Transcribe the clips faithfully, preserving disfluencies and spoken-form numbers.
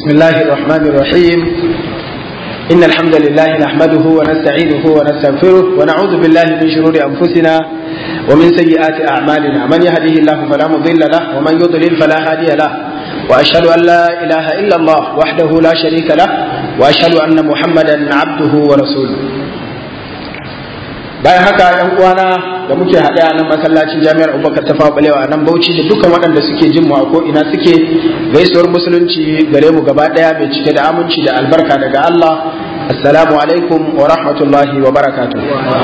بسم الله الرحمن الرحيم إن الحمد لله نحمده ونستعينه ونستغفره ونعوذ بالله من شرور أنفسنا ومن سيئات أعمالنا من يهده الله فلا مضل له ومن يضلل فلا هادي له وأشهد أن لا إله إلا الله وحده لا شريك له وأشهد أن محمدا عبده ورسوله. bayan haka yan uwana da muke haɗe a nan masallacin jami'ar Abubakar Tafawa Balewa a nan Bauchi da dukkan waɗanda suke jin mu a ko ina suke, gaisuwar musulunci gare mu gaba ɗaya mai cike da aminci da albarka daga Allah. Assalamu alaikum wa rahmatullahi wa barakatuh.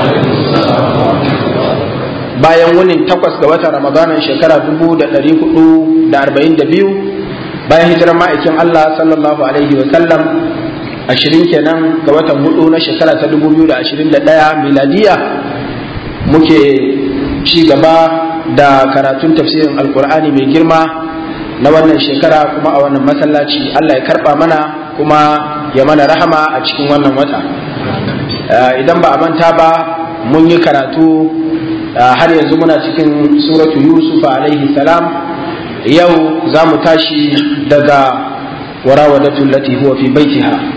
Bayan wunin takwas ga watan Ramadanan shekara dubu da ɗari hudu da arba'in da biyu bayan hijirar ma'aikin Allah sallallahu alaihi wa sallam, ashirin kenan ga watan hudu na shekara ta dubu biyu da ashirin da ɗaya miladiya, muke ci gaba da karatun tafsirin alkur'ani mai girma na wannan shekara kuma a wannan masallaci. Allah ya karba mana kuma ya mana rahama a cikin wannan wata. Idan ba a manta ba, mun yi karatu har yanzu muna cikin suratu Yusuf alaihi salam. Yau za mu tashi daga warawadatu lati huwa fi baitiha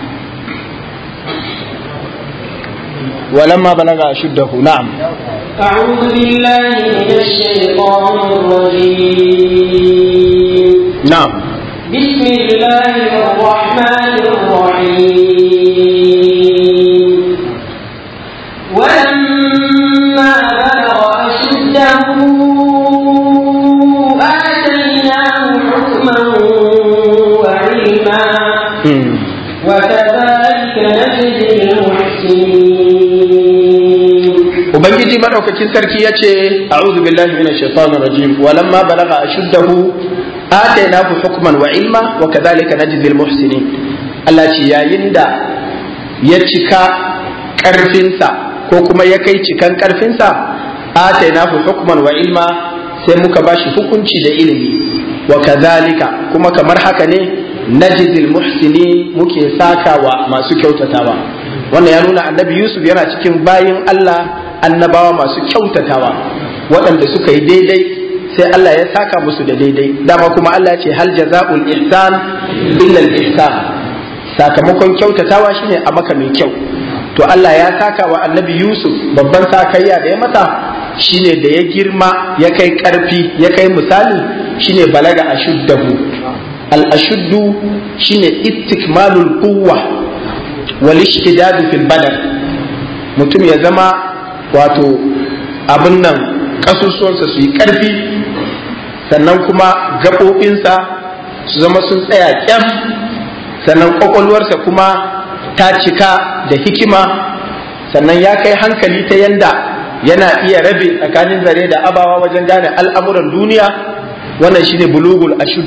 ولما بلغ أشده. نعم. أعوذ بالله من الشيطان الرجيم. نعم. بسم الله الرحمن الرحيم. ولما بلغ أشده آتيناه حكما وعلما وكذلك نجزي المحسنين. Ubangiji madaukakin sarki ya ce a'udhu billahi minash shaitanir rajim walamma balagha ashuddahu atainahu hukman wa ilma wa kadhalika najzil muhsinin. Allah ce yayin da ya cika karfinsa ko kuma ya kai cikan karfinsa, atainahu hukman wa ilma, sai muka bashi hukunci da ilimi. Wa kadhalika, kuma kamar haka ne, najzil muhsinin, muke sakawa masu kyautatawa. Wannan ya nuna annabi Yusuf yana cikin bayin Allah annabawa masu kyautatawa waɗanda suka yi daidai, sai Allah ya saka musu da daidai. Dama kuma Allah ya ce hal jaza'ul ihsan illa al ihsan, sakamakon kyautatawa shine a maka mai kyau. To Allah ya saka wa annabi Yusuf babban sakayya da ya mata shine da ya girma, ya kai karfi, ya kai misali, shine balaga ashuddahu. Al ashuddu shine istikmalul quwwa wal ishtidad fil badan, mutum ya zama wato abin nan kasusuwansa su yi ƙarfi, sannan kuma gaɓoɓinsa su zama sun tsaya ƙyam, sannan ƙwaƙwalwarsa kuma ta cika da hikima, sannan ya kai hankali ta yanda yana iya rabe tsakanin zare da abawa wajen gane al'amuran duniya. Wannan shine bulugul ashud.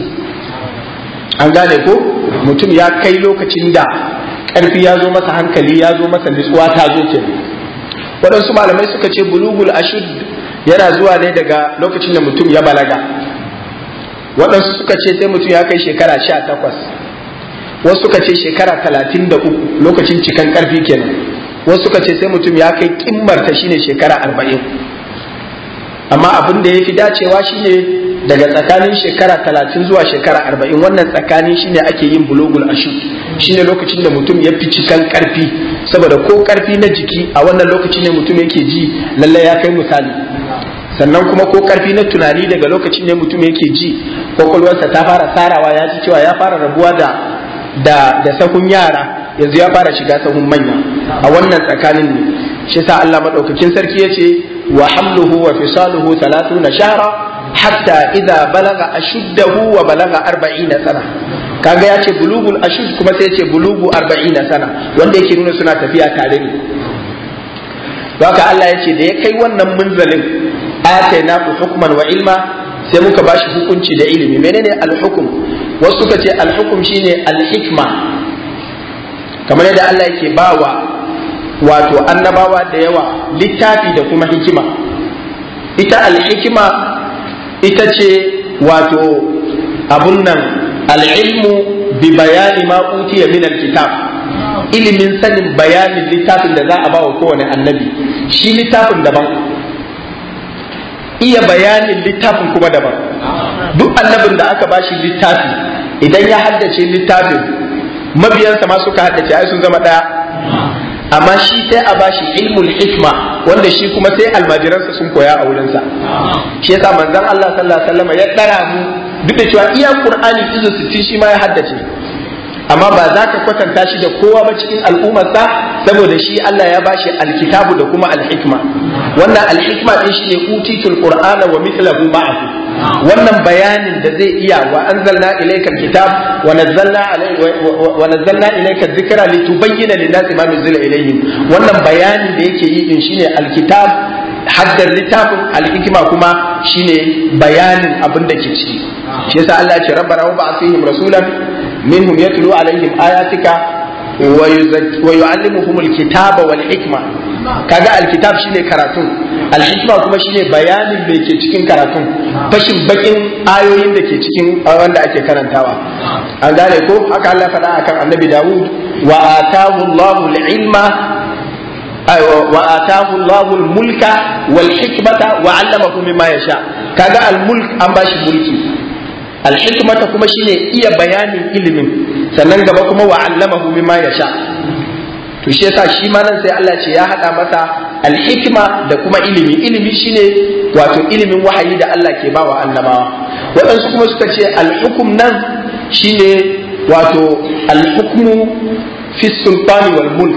An gane ko mutum ya kai lokacin da ƙarfi ya zo masa, hankali ya zo masa, nutsuwa ta zo kenan. Waɗansu malamai suka ce bulugul ashud yana zuwa ne daga lokacin da mutum ya balaga. Waɗansu suka ce sai mutum ya kai shekara sha takwas, wasu suka ce shekara talatin da uku, lokacin cikan ƙarfi kenan. Wasu suka ce sai mutum ya kai ƙimmarta shine shekara arba'in. Amma abin da ya fi dacewa shine daga tsakanin shekara talatin zuwa shekara arba'in. Wannan tsakanin shine ake yin bulugul ashud, shine lokacin da mutum ya fi cikan ƙarfi, saboda ko ƙarfi na jiki a wannan lokaci ne mutum yake ji lallai ya kai misali. Sannan kuma ko ƙarfi na tunani daga lokacin ne mutum yake ji kwakwalwarsa ta fara sarawa, ya ji cewa ya fara rabuwa da da da sahun yara, yanzu ya fara shiga sahun manya. A wannan tsakanin ne shi sa Allah madaukakin sarki ya ce wa hamluhu wa fisaluhu thalathuna shahra hatta idza balaga ashuddahu wa balaga arba'ina sana. Kaga ya ce bulugul ashud kuma sai ya ce bulugu arba'ina sana, wanda yake nuna suna tafiya tare ne. Haka Allah ya ce da ya kai wannan munzalin, atainahu hukman wa ilma, sai muka bashi hukunci da ilimi. Menene al-hukm? Wasu suka ce al-hukm shine al-hikma, kamar yadda Allah yake bawa wato annabawa da yawa littafi da kuma hikima. Ita al-hikma ita ce wato abun nan al-ilmu bi bayani ma utiya min al-kitab, ilimin sanin bayanin littafin da za a bawa kowane annabi. Shi littafin daban, iya bayanin littafin kuma daban. Duk annabin da aka bashi littafi, idan ya haddace littafin mabiyansa ma suka haddace ai sun zama daya. Amma shi sai a bashi ilmul hikma wanda shi kuma sai almajiransa sun koya a wurinsa. Shi yasa manzon Allah sallallahu alaihi wasallam ya dara mu duk da cewa iya Qur'ani izo sittin shi ma ya haddace, amma ba za ka kwatanta shi da kowa ba cikin al'ummarsa saboda shi Allah ya bashi alkitabu da kuma alhikma. Wannan alhikma din shine utitul qur'ana wa mithluhu ma'ahu, wannan bayanin da zai iya wa anzalna ilayka alkitab wa nazzalna alayka wa nazzalna ilayka dhikra litubayyana lin-nasi ma nuzila ilayhim, wannan bayanin da yake yi din shine alkitab, haddar littafin, alhikma kuma shine bayanin abin da ke ciki. Shi yasa Allah ya ce rabbana wa ba'athihim rasulan minhum yatlu alaihim ayatika wa yu'allimuhum alkitaba wal hikma. Kaga alkitab shine karatun, alhikma kuma shine bayanin da ke cikin karatun, fashin bakin ayoyin da ke cikin wanda ake karantawa. An gane ko haka Allah faɗa akan annabi Dawud, wa atahu Allahu al-ilma wa atahu Allahu al-mulka wal hikmata wa 'allamahu mimma yasha. Kaga al-mulk an bashi mulki, alhikmata kuma shine iya bayanin ilimin, sannan gaba kuma wa allamahu mimma yasha. To shi yasa shi ma nan sai Allah ce ya hada masa alhikma da kuma ilimi. Ilimi shine wato ilimin wahayi da Allah ke bawa annabawa. Waɗansu kuma suka ce alhukum nan shine wato alhukmu fi sultani wal mulk,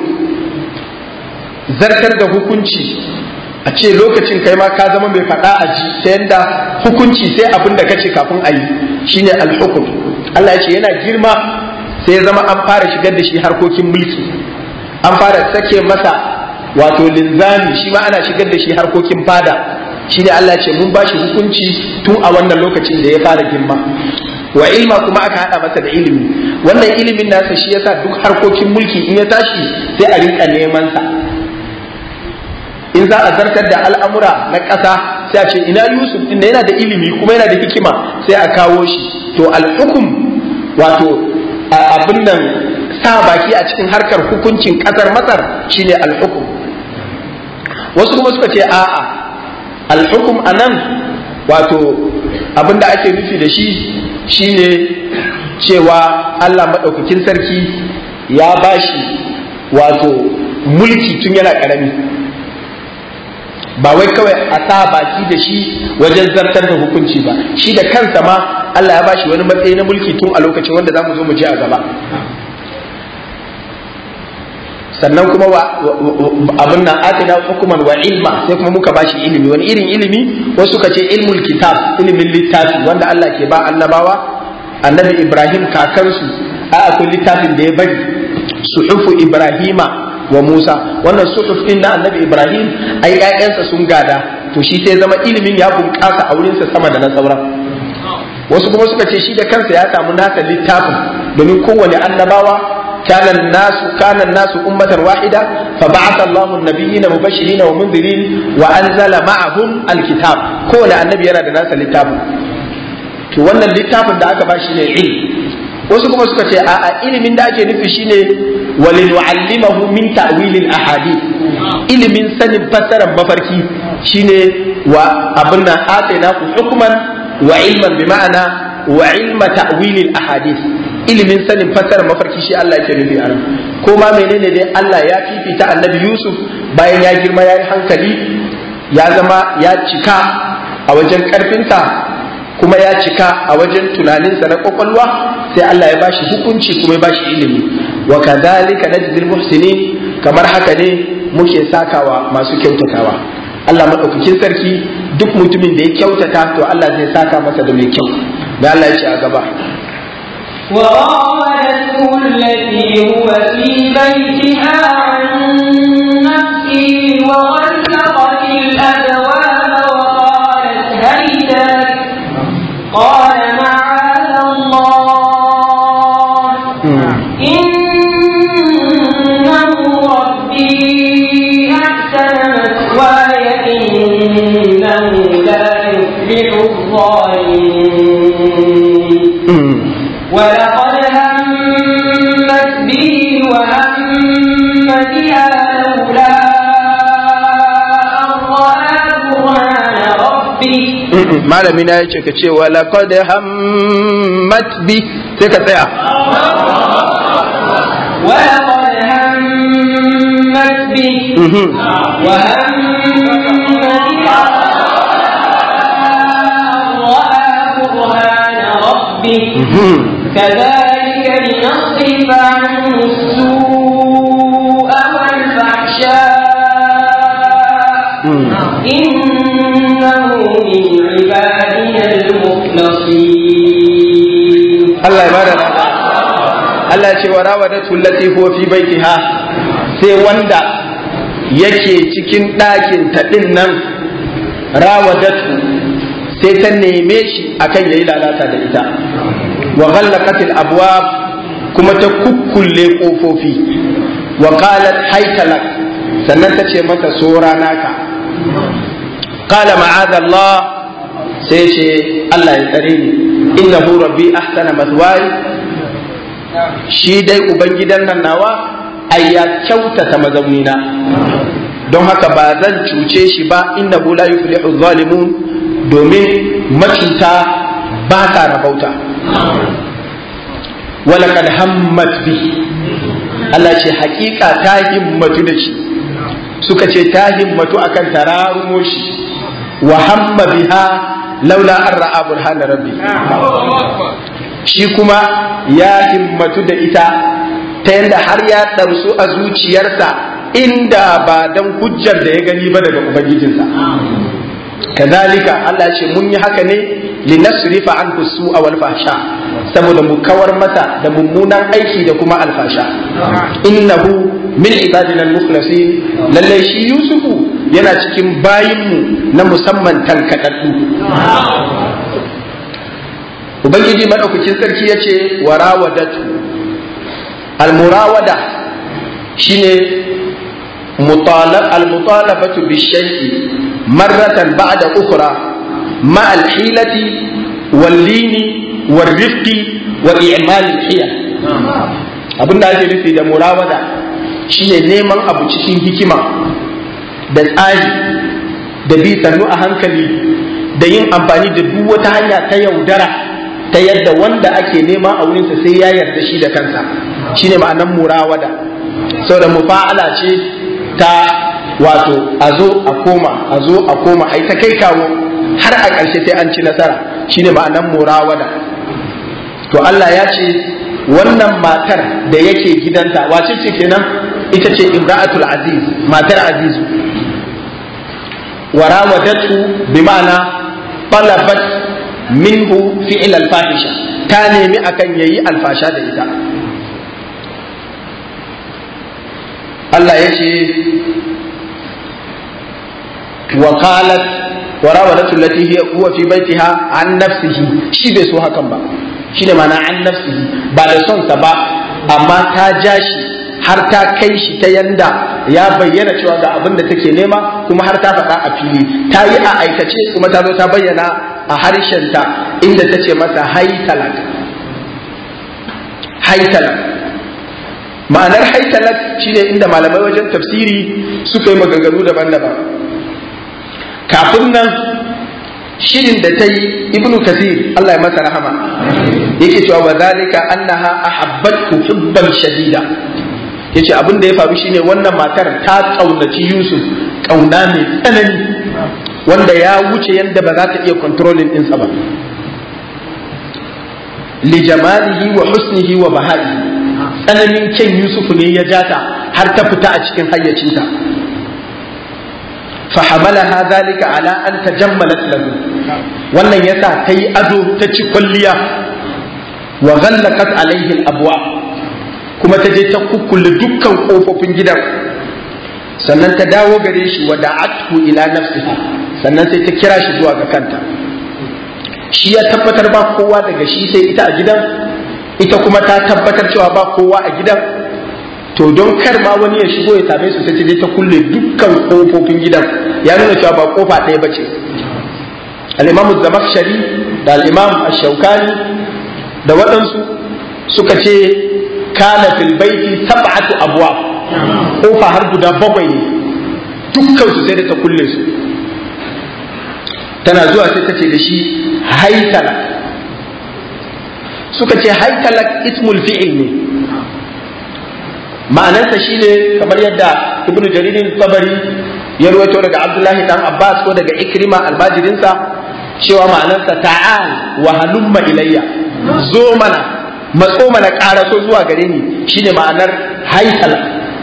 zartar da hukunci a ce lokacin kai ma ka zama mai faɗa a ji ta yadda hukunci sai abin da kace kafin a yi shine alhukum. Allah ya ce yana girma sai ya zama an fara shigar da shi harkokin mulki, an fara sake masa wato linzami, shi ma ana shigar da shi harkokin fada. Shine Allah ya ce mun bashi hukunci tun a wannan lokacin da ya fara girma. Wa ilma kuma aka hada masa da ilimi, wannan ilimin nasa shi yasa duk harkokin mulki in ya tashi sai a rinka neman sa. In za a zartar da al'amura na ƙasa sai a ce ina Yusuf din yana da ilimi kuma yana da hikima, sai a kawo shi. To alhukum wato abin nan sa baki a cikin harkar hukuncin ƙasar Masar shine alhukum. Wasu kuma suka ce a'a, alhukum anan wato abin da ake nufi da shi shine cewa Allah maɗaukakin sarki ya bashi wato mulki tun yana ƙarami, ba wai kawai a sa baki da shi wajen zartar da hukunci ba, shi da kansa ma Allah ya bashi wani matsayi na mulki tun a lokacin wanda za mu zo mu ji a gaba. Sannan kuma abin nan atina hukuman wa ilma, sai kuma muka bashi ilimi. Wani irin ilimi? Wasu suka ce ilmul kitab, ilimin littafi wanda Allah ke ba annabawa. Annabi Ibrahim kakansu a akwai littafin da ya bari, suhufu Ibrahima wa Musa. Wannan suhuf din na annabi Ibrahim ai ƴaƴansa sun gada, to shi sai zama ilimin ya bunƙasa a wurinsa sama da na sauran. Wasu kuma suka ce shi da kansa ya samu nasa littafin, domin kowane annabawa كان الناس كان الناس أمة واحدة فبعث الله النبيين مبشرين ومنذرين وأنزل معهم الكتاب. كل النبي يرى الناس الكتاب. to wannan littafin da aka ba shi ne ilmi. Wasu kuma suka ce a'a, ilimin da ake nufi shine walinu'allimahu min ta'wilil ahadith, ilimin sanin fassarar mafarki shine wa abinna atainaku hukman wa ilman bi ma'ana wa ilma ta'wilil ahadith, ilimin sanin fassarar mafarki shi Allah yake nufi a nan. Ko ma menene dai Allah ya fifita annabi Yusuf bayan ya girma ya yi hankali, ya zama ya cika a wajen karfinsa kuma ya cika a wajen tunaninsa na kwakwalwa, sai Allah ya bashi hukunci kuma ya bashi ilimi. Wa kadhalika najzil muhsinin, kamar haka ne muke sakawa masu kyautatawa. Allah madaukakin sarki duk mutumin da ya kyautata to Allah zai saka masa da mai kyau. Da Allah ya ce a gaba, وراودته التي هو في بيتها عن نفسه وغلقت الأبواب وقالت هيت لك قال معاذ الله إنه ربي أحسن مثواي إنه لا يفلح الظالمين ولقد همت به وهم بها لولا أن رأى برهان ربه. malami na yace ka ce wa laqad hammat bi, sai ka tsaya وهم بها رأى برهان ربه كذلك لنصرف عنه السوء والفحشاء إنه من عبادنا المخلصين. الله يبارك Allah ce wa rawadatu allati huwa fi baitiha, sai wanda yake cikin ɗakin ta din nan rawadatu sai ta neme shi akan yayi lalata da ita, wa ghallaqatil abwab kuma ta kukkulle kofofi, wa qalat haytalak sannan ta ce masa sora naka, qala ma'adallah sai ce Allah ya tsare ni, innahu rabbi ahsana mathwaya, shi dai ubangidan nan nawa ai ya kyautata mazaunina, don haka ba zan cuce shi ba, innahu la yuflihu zalimun, domin macuta ba ta rabauta. walaqad hammat bi, Allah ce hakika ta himmatu da shi, suka ce ta himmatu akan tararumo shi, wa hamma biha laula an ra'a burhana rabbi, shi kuma ya himmatu da ita ta yadda har ya ɗarsu a zuciyarsa inda ba dan hujjar da ya gani ba daga ubangijinsa. kazalika Allah ce mun yi haka ne linasrifa anhu su'a wal fahsha, saboda mu kawar mata da mummunan aiki da kuma alfasha. innahu min ibadina al-mukhlasin, lalle shi Yusufu yana cikin bayinmu na musamman tankadaddu. Ubangiji madaukakin sarki yace warawadatu, al-murawada shine mutalab al-mutalabatu bi-shay'i marratan ba'da ukhra ma al-hilati wal-lini war-rifqi wa i'mal al-hiyal. Abinda ake nufi da murawada shine neman abu cikin hikima da tsari da bi sannu a hankali da yin amfani da duk wata hanya ta yaudara ta yadda wanda ake nema a wurinsa sai ya yarda shi da kansa, shine ma'anar murawada. saboda mufa'ala ce ta wato a zo a koma a zo a koma ai ta kai kawo har a ƙarshe sai an ci nasara, shine ma'anar murawada. To Allah ya ce wannan matar da yake gidanta wace ce kenan? Ita ce imra'atul aziz, matar azizu. warawadatu bi ma'ana talabat minhu fi'l al-fahisha, ta nemi akan yayi alfasha da ita. Allah ya ce wa qalat warawadatu allati hiya huwa fi baitiha an nafsihi, shi bai so hakan ba, shine ma'ana an nafsihi, ba da son sa ba, amma ta ja shi har ta kai shi ta yanda ya bayyana cewa ga abin da take nema, kuma har ta faɗa a fili, ta yi a aikace kuma ta zo ta bayyana a harshenta inda ta ce masa haitalak. haitalak ma'anar haitalak shine inda malamai wajen tafsiri suka yi maganganu daban-daban. Kafin nan shirin da ta yi ibnu kasir Allah ya masa rahama yake cewa wa zalika annaha ahabbatu hubban shadida, yace abin da ya faru shine wannan matar ta kaunaci Yusuf kauna mai tsanani wanda ya wuce yadda ba za ta iya controlling ɗinsa ba, li jamalihi wa husnihi wa bahaihi, tsananin kyan Yusuf ne ya jata har ta fita a cikin hayyacinta. fa hamalaha zalika ala an tajammalat lahu, wannan yasa ta yi ado ta ci kwalliya, wa ghallaqat alaihi al-abwa, kuma ta je ta kukkulle dukkan kofofin gidan, sannan ta dawo gare shi wa da'athu ila nafsiha, sannan sai ta kira shi zuwa ga kanta. Shi ya tabbatar ba kowa daga shi sai ita a gidan, ita kuma ta tabbatar cewa ba kowa a gidan. To don kar ma wani ya shigo ya same su sai ta je ta kulle dukkan kofofin gidan, ya nuna cewa ba kofa ɗaya bace. Al-Imam Az-Zamakhshari da Al-Imam Ash-Shawkani da waɗansu suka ce kana fil baiti sab'atu abwab, kofa har guda bakwai ne, dukkan su sai da ta kulle su. Tana zuwa sai ta ce da shi haitalak. Suka ce haitalak ismul fi'il ne, ma'anarsa shine kamar yadda Ibn Jarir Tabari ya ruwaito daga Abdullahi dan Abbas ko daga Ikrima albajirinsa cewa ma'anarsa ta'al wa halumma ilayya, zo mana matso mana karaso zuwa gare ni, shine ma'anar haitala.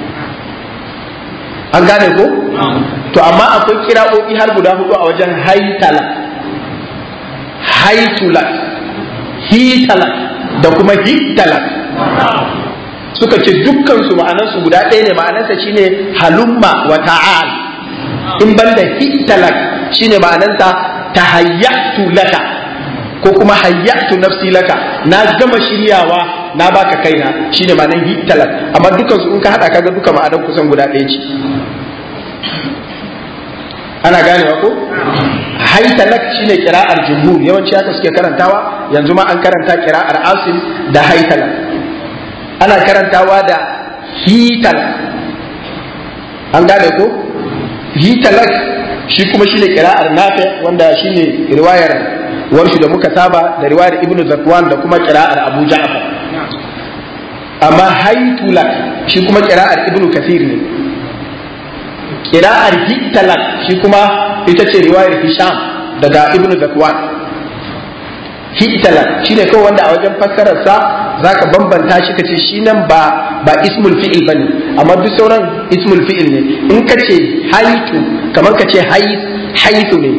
An gane ko? To amma akwai kira'o'i har guda hudu a wajen haitala, haitula, hitala da kuma hittala. Suka ce dukkan su ma'anarsu guda ɗaya ne, ma'anarsa shine halumma wa ta'al. In banda hittala shine ma'anarsa tahayyatu laka ko kuma hayyatu nafsi laka, na gama shiryawa na baka kaina, shine ma'anar hittala. Amma dukkan su in ka hada kaga duka ma'anar kusan guda ɗaya ce. Ana ganewa ko? Haitalak shine kira'ar jumhur, yawanci haka suke karantawa, yanzu ma an karanta kira'ar asim da haitalak. Ana karantawa da hitalak. An gane ko? Hitalak shi kuma shine kira'ar nafi, wanda shine riwayar warshu da muka saba, da riwayar ibnu zakwan da kuma kira'ar abu ja'far. Amma haitulak shi kuma kira'ar ibnu kathir ne. Kira'ar hittalak shi kuma ita ce riwayar Hisham daga Ibn Zakwan. Hittalak shi ne kawai wanda a wajen fassararsa za ka bambanta shi ka ce shi nan ba ba ismul fi'il bane, amma duk sauran ismul fi'il ne. In ka ce haitu kamar ka ce haitu ne,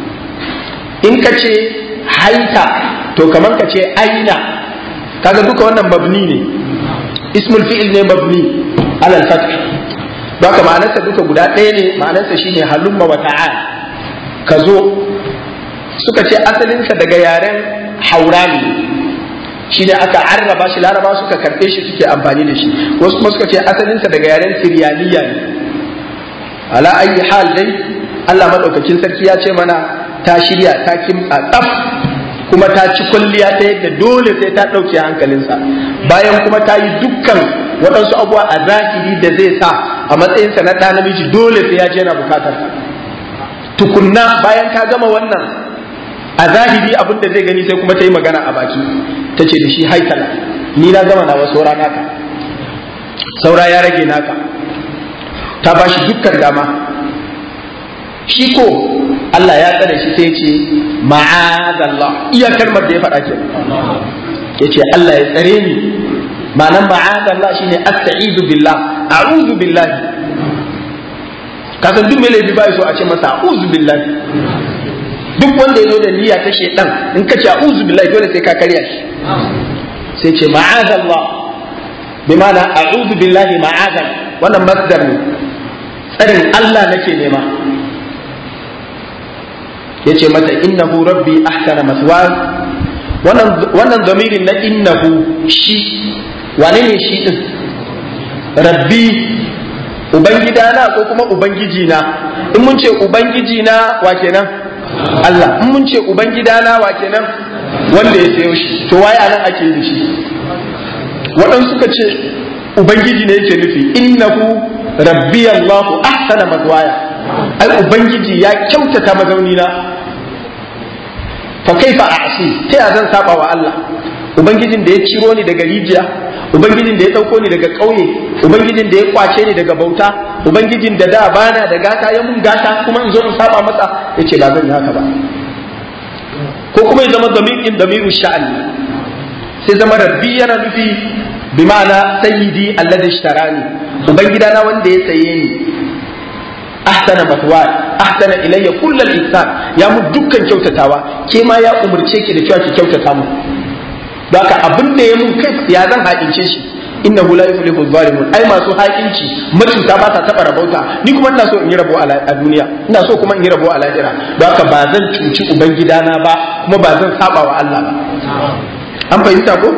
in ka ce haita to kamar ka ce aina, kaga duka wannan mabni ne, ismul fi'il ne mabni alal fath. Baka ma'anarsa duka guda ɗaya ne, ma'anarsa shine halumma wa ta'al, ka zo. Suka ce asalinsa daga yaren haurani shine aka arraba shi, laraba suka karɓe shi suke amfani da shi. Wasu kuma suka ce asalinsa daga yaren siryaniya ne. Ala ayi hal dai Allah madaukakin sarki ya ce mana ta shirya ta kimtsa tsaf kuma ta ci kwalliya ta yadda dole sai ta ɗauke hankalinsa, bayan kuma ta yi dukkan waɗansu abubuwa a zahiri da zai sa a matsayinsa na ɗa namiji dole sai ya je yana bukatar tukunna. Bayan ta gama wannan a zahiri abin da zai gani sai kuma ta yi magana a baki, ta ce da shi haitala, ni na gama nawa saura naka, saura ya rage naka. Ta ba shi dukkan dama. Shi ko Allah ya tsare shi sai ce ma'azallah, iya kalmar da ya faɗa ke ya ce Allah ya tsare ni. ma'anan ma'azallah shine asta'izu billah, a'udhu billahi. Kasan duk mai laifi ba so a ce masa a'udhu billahi. Duk wanda ya zo da niyya ta shedan, in ka ce a'udhu billahi dole sai ka karya shi. Sai ce ma'azallah bi ma'ana a'udhu billahi ma'azal, wannan masdar ne, tsarin Allah nake nema. Yace mata innahu rabbi ahsana maswaya. Wannan wannan zamirin na innahu shi, wane ne shi din? Rabbi, ubangidana ko kuma ubangiji na? In mun ce ubangiji na wa kenan? Allah. In mun ce ubangidana wa kenan? Wanda ya sayo shi. To waye anan ake yi shi? Waɗansu suka ce ubangiji ne yake nufi, innahu rabbi Allahu ahsana maswaya. Ai ubangiji ya kyautata mazaunina. Fa kaifa a'si, ta ya zan saba wa Allah? Ubangijin da ya ciro ni daga rijiya, ubangijin da ya dauko ni daga ƙauye, ubangijin da ya kwace ni daga bauta, ubangijin da da bana da gata ya mun gata kuma in zo in saba masa, yace ba zan yi haka ba. Ko kuma ya zama damirin damiru sha'ani, sai zama rabbi yana nufi bi ma'ana sayyidi alladhi ishtarani, ubangidana wanda ya saye ni. Ahsana matwa, ahsana ilayya kullal ihsan, ya mu dukkan kyautatawa, ke ma ya umurce ki da cewa ki kyautata mu. Baka abin da ya mun kai ya zan haƙince shi, innahu la yuflihu zalimun. Ai masu haƙinci macuta ba ta taba rabauta, ni kuma ina so in yi rabo a duniya, ina so kuma in yi rabo a lahira. Baka ba zan cuci ubangidana ba, kuma ba zan saba wa Allah ba. An fahimta ko?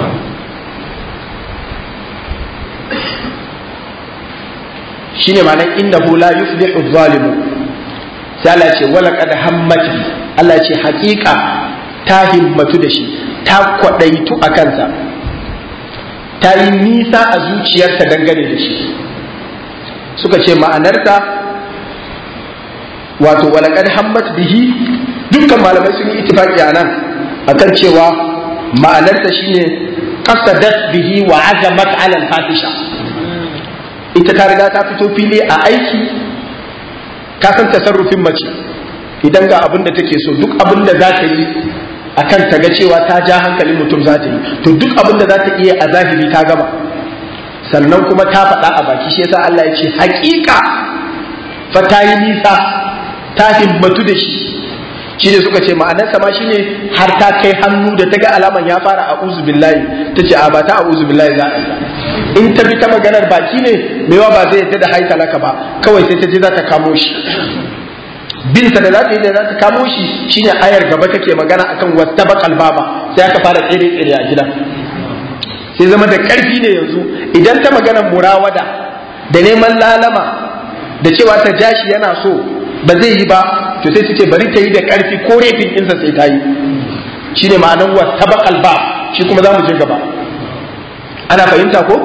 Shine ma'anar innahu la yuflihu zalimun. Sai Allah ce wala qad hammat, Allah ce haƙiƙa ta himmatu da shi, ta kwadaitu a kansa, ta yi nisa a zuciyarta dangane da shi. Suka ce ma'anarta wato wala qad hammat bihi, dukkan malamai sun yi ittifaqi anan akan cewa ma'anarta shine qasadat bihi wa azamat ala al-fahisha. Ita ta riga ta fito fili a aiki ka san tasarrufin mace idan ga abin da take so duk abin da za ta yi akan ta ga cewa ta ja hankalin mutum za ta yi, to duk abin da za ta iya a zahiri ta gama, sannan kuma ta faɗa a baki. shi yasa Allah ya ce haƙiƙa fa ta yi nisa ta himmatu da shi. shi ne suka ce ma'anarsa ma shine har ta kai hannu da ta ga alaman ya fara a'udhu billahi ta ce a ba ta a'udhu billahi za a yi. in ta bi ta maganar baki ne mewa ba zai yadda da haita laka ba, kawai sai ta je za ta kamo shi. binta da za ta yi da za ta kamo shi shine ayar gaba take magana akan wattabaqal baba, sai aka fara tsere tsere a gidan, sai zama da karfi ne yanzu. idan ta maganar murawada da neman lalama da cewa ta jashi yana so ba zai yi ba, to sai su ce bari ta yi da karfi ko refin ɗinsa sai ta yi. shine ma'anar wattabaqal baba, shi kuma za mu je gaba. ana fahimta ko?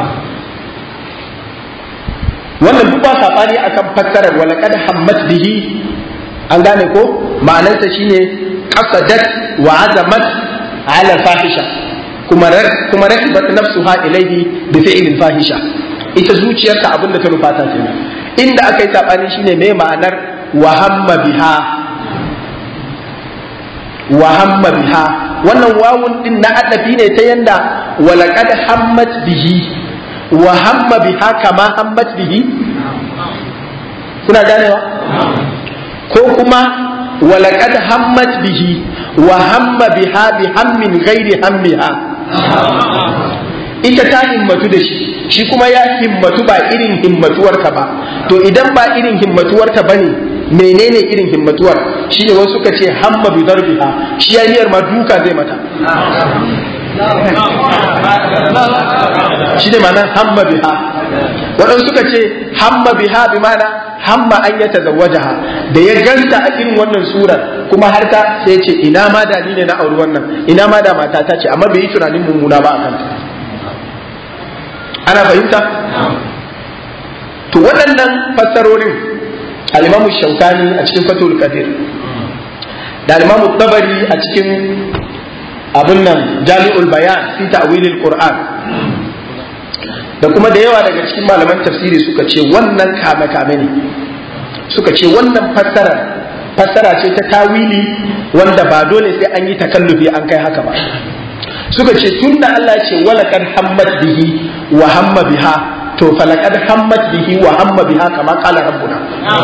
wannan duk ba sabani akan fassarar wala kad hammat bihi, an gane ko? ma'anarsa shine qasadat wa azamat ala fahisha, kuma kuma rakibat nafsuha ilayhi bi fi'l fahisha, ita zuciyarta abinda ta nufata kenan. inda aka yi sabani shine me ma'anar wa hamma biha, wa hamma biha, wannan wawun din na adafi ne ta yanda wala kad hammat bihi wa hamma biha kama hammat bihi, kuna ganewa? ko kuma walaqad hammat bihi wa hamma biha bi hammin ghairi hammiha, ita ta himmatu da shi, shi kuma ya himmatu ba irin himmatuwarta ba. to idan ba irin himmatuwarta bane, menene irin himmatuwar? shine wasu suka ce hamma bi darbiha, shi ya niyyar ma duka zai mata. shi ne ma'anar hamma biha. waɗansu suka ce hamma biha bi ma'ana hamma an ya tazawwajaha, da ya ganta a irin wannan surar kuma har ta sai ce ina ma da ni ne na auri wannan, ina ma da mata ta ce, amma bai yi tunanin mummuna ba a kanta. ana fahimta? to waɗannan fassarorin al-Imam Shawkani a cikin Fathul Qadir da al-Imam Tabari a cikin abin nan Jami'ul Bayan fi ta'wilil Qur'an, da kuma da yawa daga cikin malaman tafsiri suka ce wannan kame kame ne, suka ce wannan fassara fassara ce ta tawili wanda ba dole sai an yi takallufi an kai haka ba. suka ce tunda Allah ya ce walaqad hammat bihi wa hamma biha, to falaqad hammat bihi wa hamma biha kama qala rabbuna.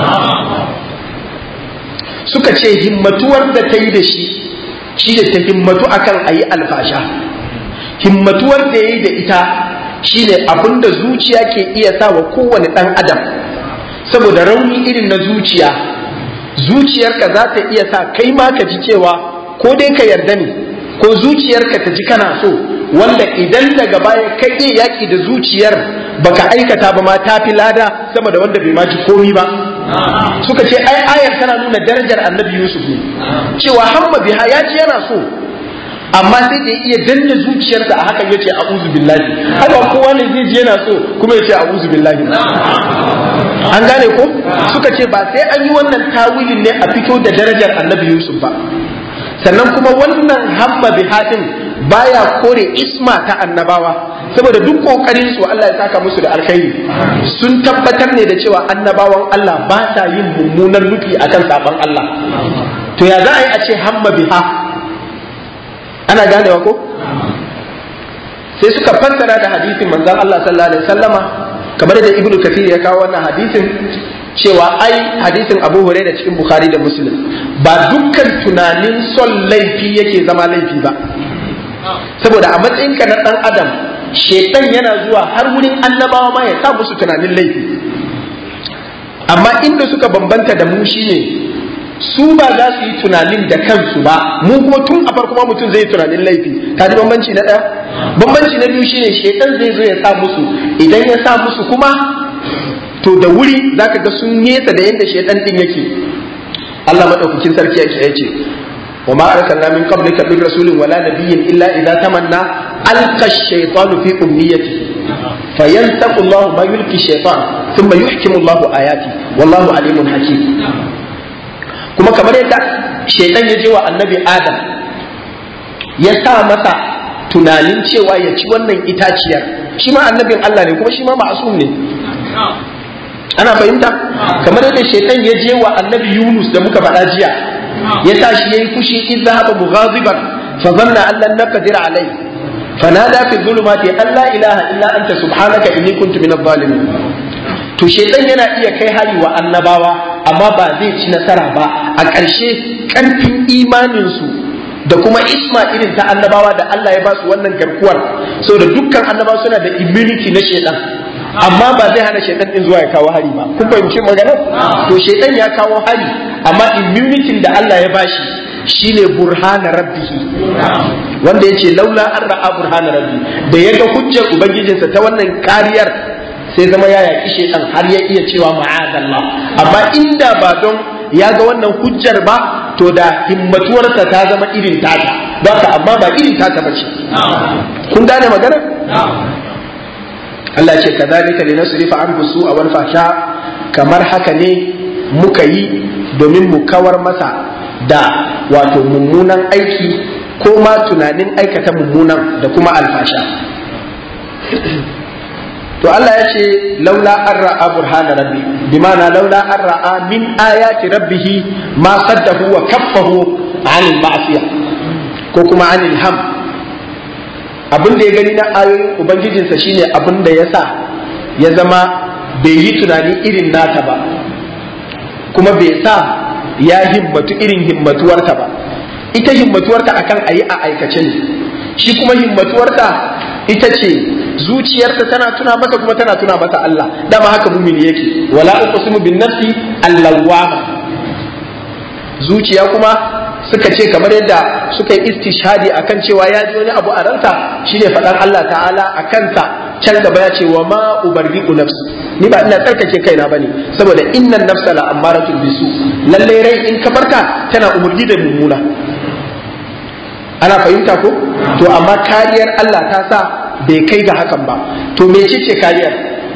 suka ce himmatuwar da ta yi da shi shi da ta himmatu akan ayi alfasha, himmatuwar da yayi da ita shine abinda zuciya ke iya sa wa kowane dan adam, saboda rauni irin na zuciya, zuciyarka za ta iya sa kai ma ka ji cewa ko dai ka yarda ne, ko zuciyarka ta ji kana so, wanda idan daga baya ka iya yaki da zuciyar baka aikata ba ma ta fi lada sama da wanda bai ma ji komi ba. suka ce ai ayar tana nuna darajar annabi Yusuf ne, cewa hamma biha ya ji yana so, amma sai da iya danna zuciyarsa a hakan yace a'udhu billahi. haka kowa ne zai ji yana so kuma yace a'udhu billahi. an gane ko? suka ce ba sai an yi wannan tawilin ne a fito da darajar annabi Yusuf ba. sannan kuma wannan hamma biha din baya kore isma ta annabawa, saboda duk kokarin su Allah ya saka musu da alkhairi, sun tabbatar ne da cewa annabawan Allah ba sa yin mummunan nufi akan saban Allah. to ya za a yi a ce hamma biha? ana ganewa ko? sai suka fassara da hadisin manzon Allah sallallahu alaihi wasallama, kamar da Ibn Kathir ya kawo wannan hadisin, cewa ai hadisin Abu Hurairah cikin Bukhari da Muslim, ba dukkan tunanin son laifi yake zama laifi ba, saboda a matsayinka na dan adam shedan yana zuwa har wurin annabawa ma ya sa musu tunanin laifi. amma inda suka bambanta da mu shine su ba za su yi tunanin da kansu ba, mu kuma tun a farko ma mutum zai yi tunanin laifi. ka ji bambanci na ɗaya. bambanci na biyu shine shedan zai zo ya sa musu, idan ya sa musu kuma to da wuri zaka ga sun nesa da yanda shedan din yake. Allah madaukakin sarki yake yace wa ma arsalna min qablika min rasulin wala nabiyyin illa idza tamanna alqa ash-shaytanu fi umniyatihi fayantaku Allahu ma yulqi ash-shaytan thumma yuhkimu Allahu ayati wallahu alimun hakim. kuma kamar yadda shaytan ya je wa annabi Adam ya sa masa tunanin cewa ya ci wannan itaciyar, shi ma annabin Allah ne kuma shi ma ma'asum ne. ana fahimta kamar yadda shaitan ya je wa annabi Yunus da muka faɗa jiya ya tashi yayi fushi idza haba mughadiban fa dhanna an lan naqdir alayhi fanada fi dhulumati an la ilaha illa anta subhanaka inni kuntu minadh dhalimin. To shaitan yana iya kai hari wa annabawa amma ba zai ci nasara ba, a ƙarshe ƙarfin imaninsu da kuma isma irin ta annabawa da Allah ya ba su wannan garkuwar, saboda dukkan annabawa suna da immunity na shaitan, amma ba zai hana shaitan din zuwa ya kawo hari ba. Kun fahimci magana? To shaitan ya kawo hari amma immunity da Allah ya bashi shine burhana rabbihi, wanda yace laula an ra'a burhana rabbi, da yaga hujjar ubangijinsa ta wannan kariyar sai zama ya yaki shaitan har ya iya cewa ma'adallah. Amma inda ba don ya ga wannan hujjar ba to da himmatuwarsa ta zama irin tata, don haka amma ba irin tata ba ce. Kun gane magana? Allah ce kadhalika linasrifa anhu su'a wal fahsha, kamar haka ne muka yi domin mu kawar masa da wato mummunan aiki ko ma tunanin aikata mummunan da kuma alfasha. To Allah ya ce laula an ra'a burhana rabbi, bi ma'ana laula an ra'a min ayati rabbih ma saddahu wa kaffahu anil ma'siyah ko kuma anil ham. Abin da ya gani na ayoyin ubangijinsa shine abin da ya sa ya zama bai yi tunani irin nata ba, kuma bai sa ya himmatu irin himmatuwarta ba. Ita himmatuwarta akan ayi a aikace ne, shi kuma himmatuwarta ita ce zuciyarta tana tuna maka kuma tana tuna mata Allah. Dama haka mumini yake, wala uqsimu bin nafsi allawama. Zuciya kuma suka ce kamar yadda suka yi istishhadi akan cewa ya ji wani abu a ransa shine faɗan Allah ta'ala a kansa can gaba ya ce wa ma ubarri'u nafsi, ni ba ina tsarkake kaina bane, saboda innan nafsa la ammaratun bisu, lalle rai in ka barta tana umurni da mummuna. Ana fahimta ko? To amma kariyar Allah ta sa bai kai ga hakan ba. To mece ce kariyar?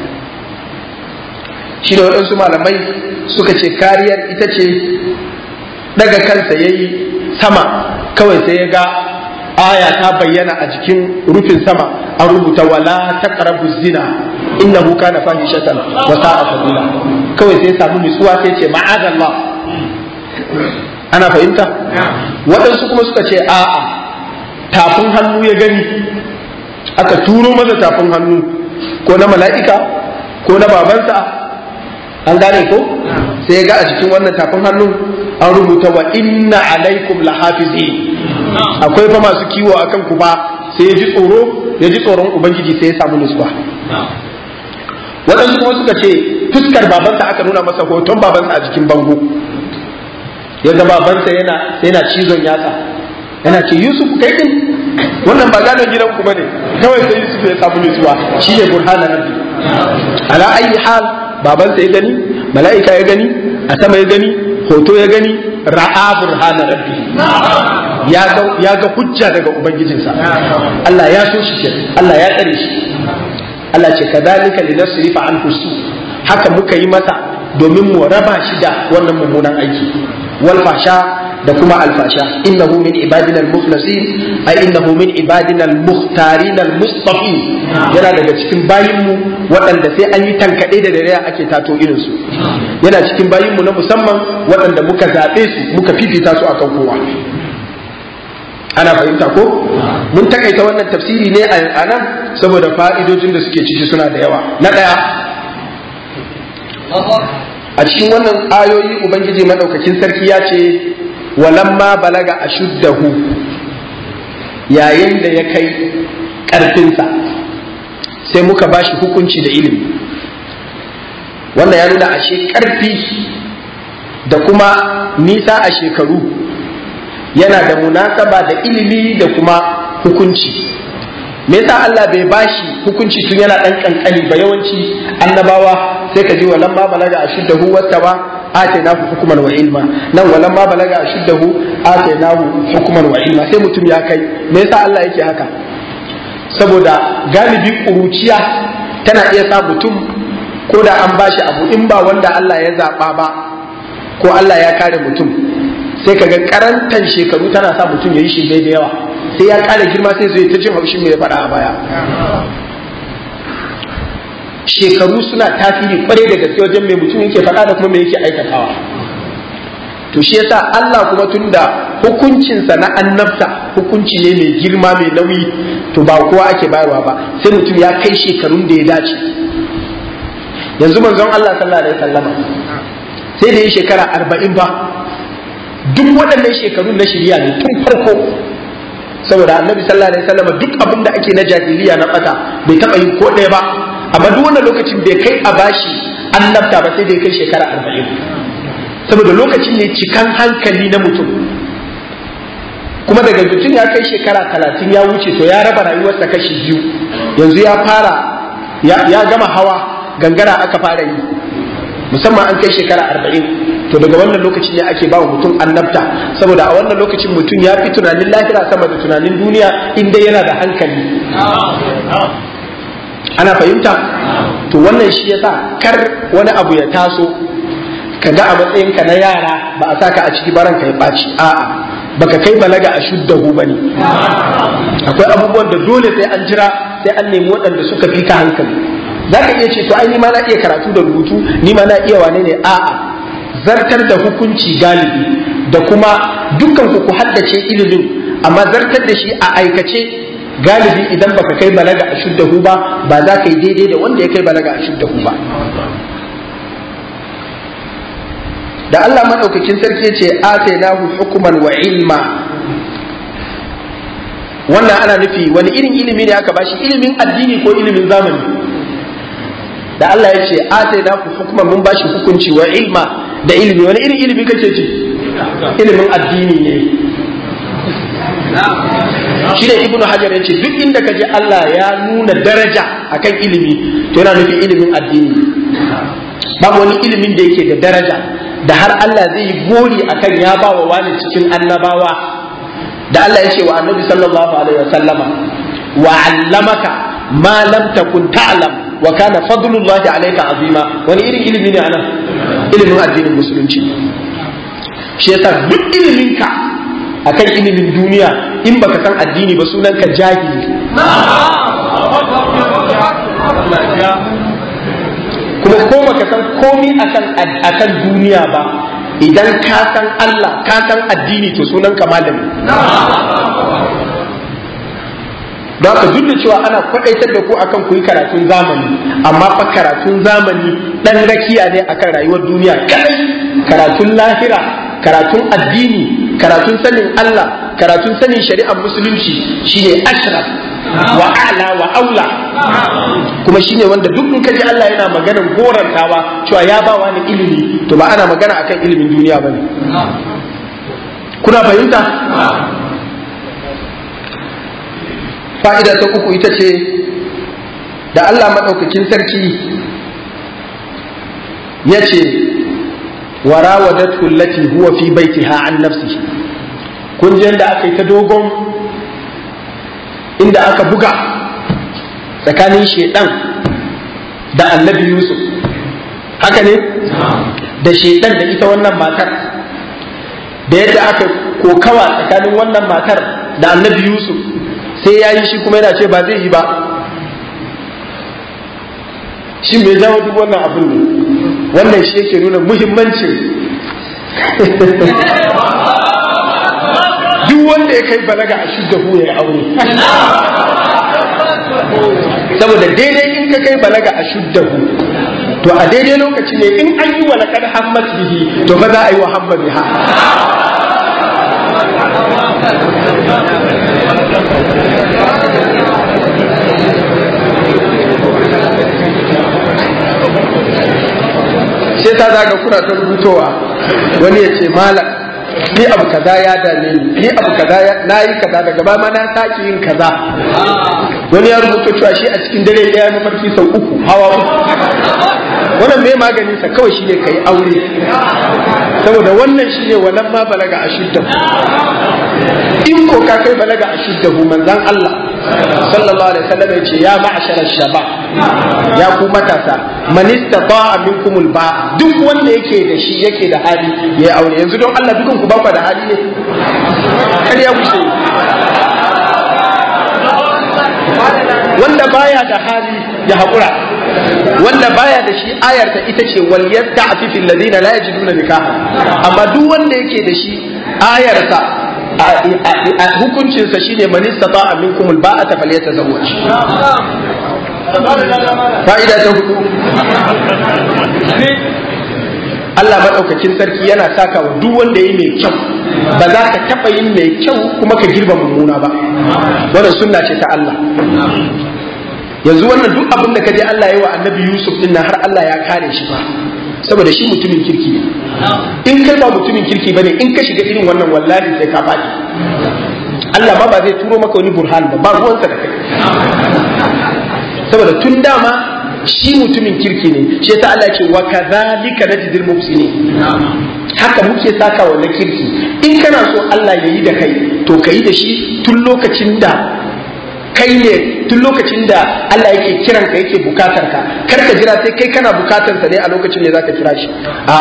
Shi da waɗansu malamai suka ce kariyar ita ce daga kansa yayi sama kawai sai ya ga aya ta bayyana a jikin rufin sama an rubuta wala taqrabu zina innahu kana fahishatan wa sa'a sabila. Kawai sai ya samu nutsuwa sai ce ma'adallah. Ana fahimta? Waɗansu kuma suka ce a'a, tafin hannu ya gani, aka turo masa tafin hannu ko na mala'ika ko na babansa, an gane ko? Sai ya ga a cikin wannan tafin hannu an rubuta wa inna alaikum lahafizi, akwai fa masu kiwo akan ku ba. Sai ya ji tsoro, ya ji tsoron ubangiji sai ya samu nutsuwa. Waɗansu kuma suka ce fuskar babansa aka nuna masa hoton babansa a jikin bango, ya ga babansa yana yana cizon yatsa, yana ce Yusuf kai din wannan ba gadon gidan ku bane, kawai sai Yusuf ya samu nutsuwa. Shi ne burhana rabbi. Ala ayi hal, babansa ya gani, mala'ika ya gani, a sama ya gani, hoto ya gani, ra'a burhana rabbi, ya ga ya ga hujja daga ubangijinsa. Allah ya so shi, Allah ya tsare shi. Allah ce kadhalika linasrifa anhu su, haka muka yi masa domin mu raba shi da wannan mummunan aiki. Wal fasha da kuma alfasha, innahu min ibadina al-mukhlasin ay innahu min ibadina al-mukhtarin al-mustafin, yana daga cikin bayinmu waɗanda sai an yi tankade da dare ake tato irin su, yana cikin bayinmu na musamman waɗanda muka zaɓe su muka fifita su akan kowa. Ana fahimta ko? Mun takaita wannan tafsiri ne a nan saboda fa'idojin da suke ciki suna da yawa. Na ɗaya, a cikin wannan ayoyi ubangiji madaukakin sarki ya ce walamma balaga ashuddahu, yayin da ya kai ƙarfinsa sai muka bashi hukunci da ilimi. Wannan ya nuna ashe ƙarfi da kuma nisa a shekaru yana da munasaba da ilimi da kuma hukunci. Me yasa Allah bai bashi hukunci tun yana dan kankani ba? Yawanci annabawa sai ka ji walamma balaga ashuddahu wattaba atainahu hukman wa ilma, nan walamma balaga ashuddahu atainahu hukman wa ilma, sai mutum ya kai. Me yasa Allah yake haka? Saboda galibi kuruciya tana iya sa mutum ko da an bashi abu, in ba wanda Allah ya zaba ba ko Allah ya kare mutum, sai kaga karantan shekaru tana sa mutum yayi shi da yawa, sai ya kare girma sai zai ta jin haushin mai faɗa a baya. shekaru suna tasiri kwarai da gaske wajen mai mutum yake faɗa da kuma mai yake aikatawa. To shi yasa Allah kuma tunda hukuncinsa na annabta hukunci ne mai girma mai nauyi, to ba kowa ake bayarwa ba sai mutum ya kai shekarun da ya dace. Yanzu manzon Allah sallallahu alaihi wasallama sai da ya shekara arba'in ba, duk waɗannan shekarun na shirya ne tun farko, saboda annabi sallallahu alaihi wasallama duk abin da ake na jahiliya na bata bai taɓa yin ko ɗaya ba, amma duk wannan lokacin bai kai a bashi annabta ba sai da ya kai shekara arba'in, saboda lokacin ne cikan hankali na mutum. Kuma daga mutum ya kai shekara talatin ya wuce to ya raba rayuwarsa kashi biyu, yanzu ya fara ya gama hawa gangara aka fara yi, musamman an kai shekara arba'in, to daga wannan lokacin ne ake bawa mutum annabta, saboda a wannan lokacin mutum ya fi tunanin lahira sama da tunanin duniya inda yana da hankali. Ana fahimta? To wannan shi yasa kar wani abu ya taso ka ga a matsayinka na yara ba a saka a ciki baranka ya ɓaci, a'a baka kai balaga a shuddahu bane. Akwai abubuwan da dole sai an jira, sai an nemi waɗanda suka fi ka hankali. Za ka iya ce to ai ni ma na iya karatu da rubutu, ni ma na iya wane ne, a'a zartar da hukunci galibi da kuma dukkan ku ku haddace ilimin, amma zartar da shi a aikace galibi idan baka kai balaga a shuddahu ba ba za ka yi daidai da wanda ya kai balaga a shuddahu ba. Da Allah madaukakin sarki ce atainahu hukman wa ilma, wannan ana nufi wani irin ilimi ne aka bashi, ilimin addini ko ilimin zamani? Da Allah ya ce atainahu hukman mun bashi hukunci wa ilma da ilimi, wani irin ilimi kake ji? Ilimin addini ne. Shi ne Ibnu Hajar ya ce duk inda ka ji Allah ya nuna daraja akan ilimi to yana nufin ilimin addini. Babu wani ilimin da yake da daraja da har Allah zai yi gori akan ya ba wa wani cikin annabawa, da Allah ya ce wa annabi sallallahu alaihi wa sallama wa allamaka ma lam takun ta'lam wa kana fadlullahi alayka azima. Wani irin ilimi ne anan? Ilimin addinin musulunci. Shi yasa duk iliminka akan ilimin duniya in baka san addini ba sunanka jahili. Kuma ko baka san komai akan akan duniya ba, idan ka san Allah ka san addini to sunanka malami. Don haka duk da cewa ana kwadaitar da ku akan ku yi karatun zamani, amma fa karatun zamani dan rakiya ne akan rayuwar duniya kadai. Karatun lahira, karatun addini, karatun sanin Allah, karatun sanin shari'ar musulunci shine ashraf wa a'la wa aula, kuma shine wanda duk in kaji Allah yana maganar gorantawa cewa ya bawa ni ilimi, to ba ana magana akan ilimin duniya bane. Kuna fahimta? Fa'ida ta uku ita ce da Allah madaukakin sarki ya ce wa rawadatu allati huwa fi baitiha an nafsihi. Kun ji yadda aka yi ta dogon inda aka buga tsakanin shedan da annabi Yusuf, haka ne? Da shedan da ita wannan matar, da yadda aka kokawa tsakanin wannan matar da annabi Yusuf, sai ya yi shi kuma yana ce ba zai yi ba. Shi mai jawo duk wannan abin ne, wannan shi yake nuna muhimmancin duk wanda ya kai balaga a shuddahu ya aure. Saboda daidai in ka kai balaga a shuddahu to a daidai lokaci ne in an yi wa laqad hammat bihi to fa za a yi wa hamma biha. Sai ta zaga kuna ta rubutowa, wani ya ce malam ni abu kaza ya dame ni, ni abu kaza na yi kaza daga ba ma na sake yin kaza. Wani ya rubuta cewa shi a cikin dare ya yi mafarki sau uku, hawa uku. Wannan mai maganin sa kawai shine kai aure, saboda wannan shine wannan ma balaga a shiddahu. In ko ka kai balaga a shiddahu, manzon Allah sallallahu alaihi wasallam ya ce ya ma'ashara shabab, ya ku matasa, man istata'a minkumul ba, duk wanda yake da shi yake da hali ya aure. Yanzu don Allah dukan ku ba ku da hali ne? Kar ya wuce wanda baya da hali ya haƙura. Wanda baya da shi ayar ta ita ce wal yasta'fifu alladhina la yajiduna nikaha, amma duk wanda yake da shi ayar ta hukuncinsa shine man istata'a minkum alba'ata falyatazawwaj. Fa'ida ta hudu, Allah maɗaukakin sarki yana saka wa duk wanda ya yi mai kyau, ba za ka taɓa yin mai kyau kuma ka girba mummuna ba. Wannan sunna ce ta Allah. Yanzu wannan duk abin da ka je Allah ya yi wa annabi Yusuf din nan har Allah ya kare shi ba, saboda shi mutumin kirki ne. In kai ba mutumin kirki bane, in ka shiga irin wannan wallahi sai ka faɗi. Allah ma ba zai turo maka wani burhan ba, ba ruwansa da kai. Saboda tun dama shi mutumin kirki ne, shi ta Allah ce wa kadhalika najzil muhsinin, haka muke saka wa na kirki. In kana so Allah ya yi da kai, to kai da shi tun lokacin da kai ne, tun lokacin da Allah yake kiran ka yake bukatar ka, kar ka jira sai kai kana bukatar sa ne a lokacin ne zaka kira shi. A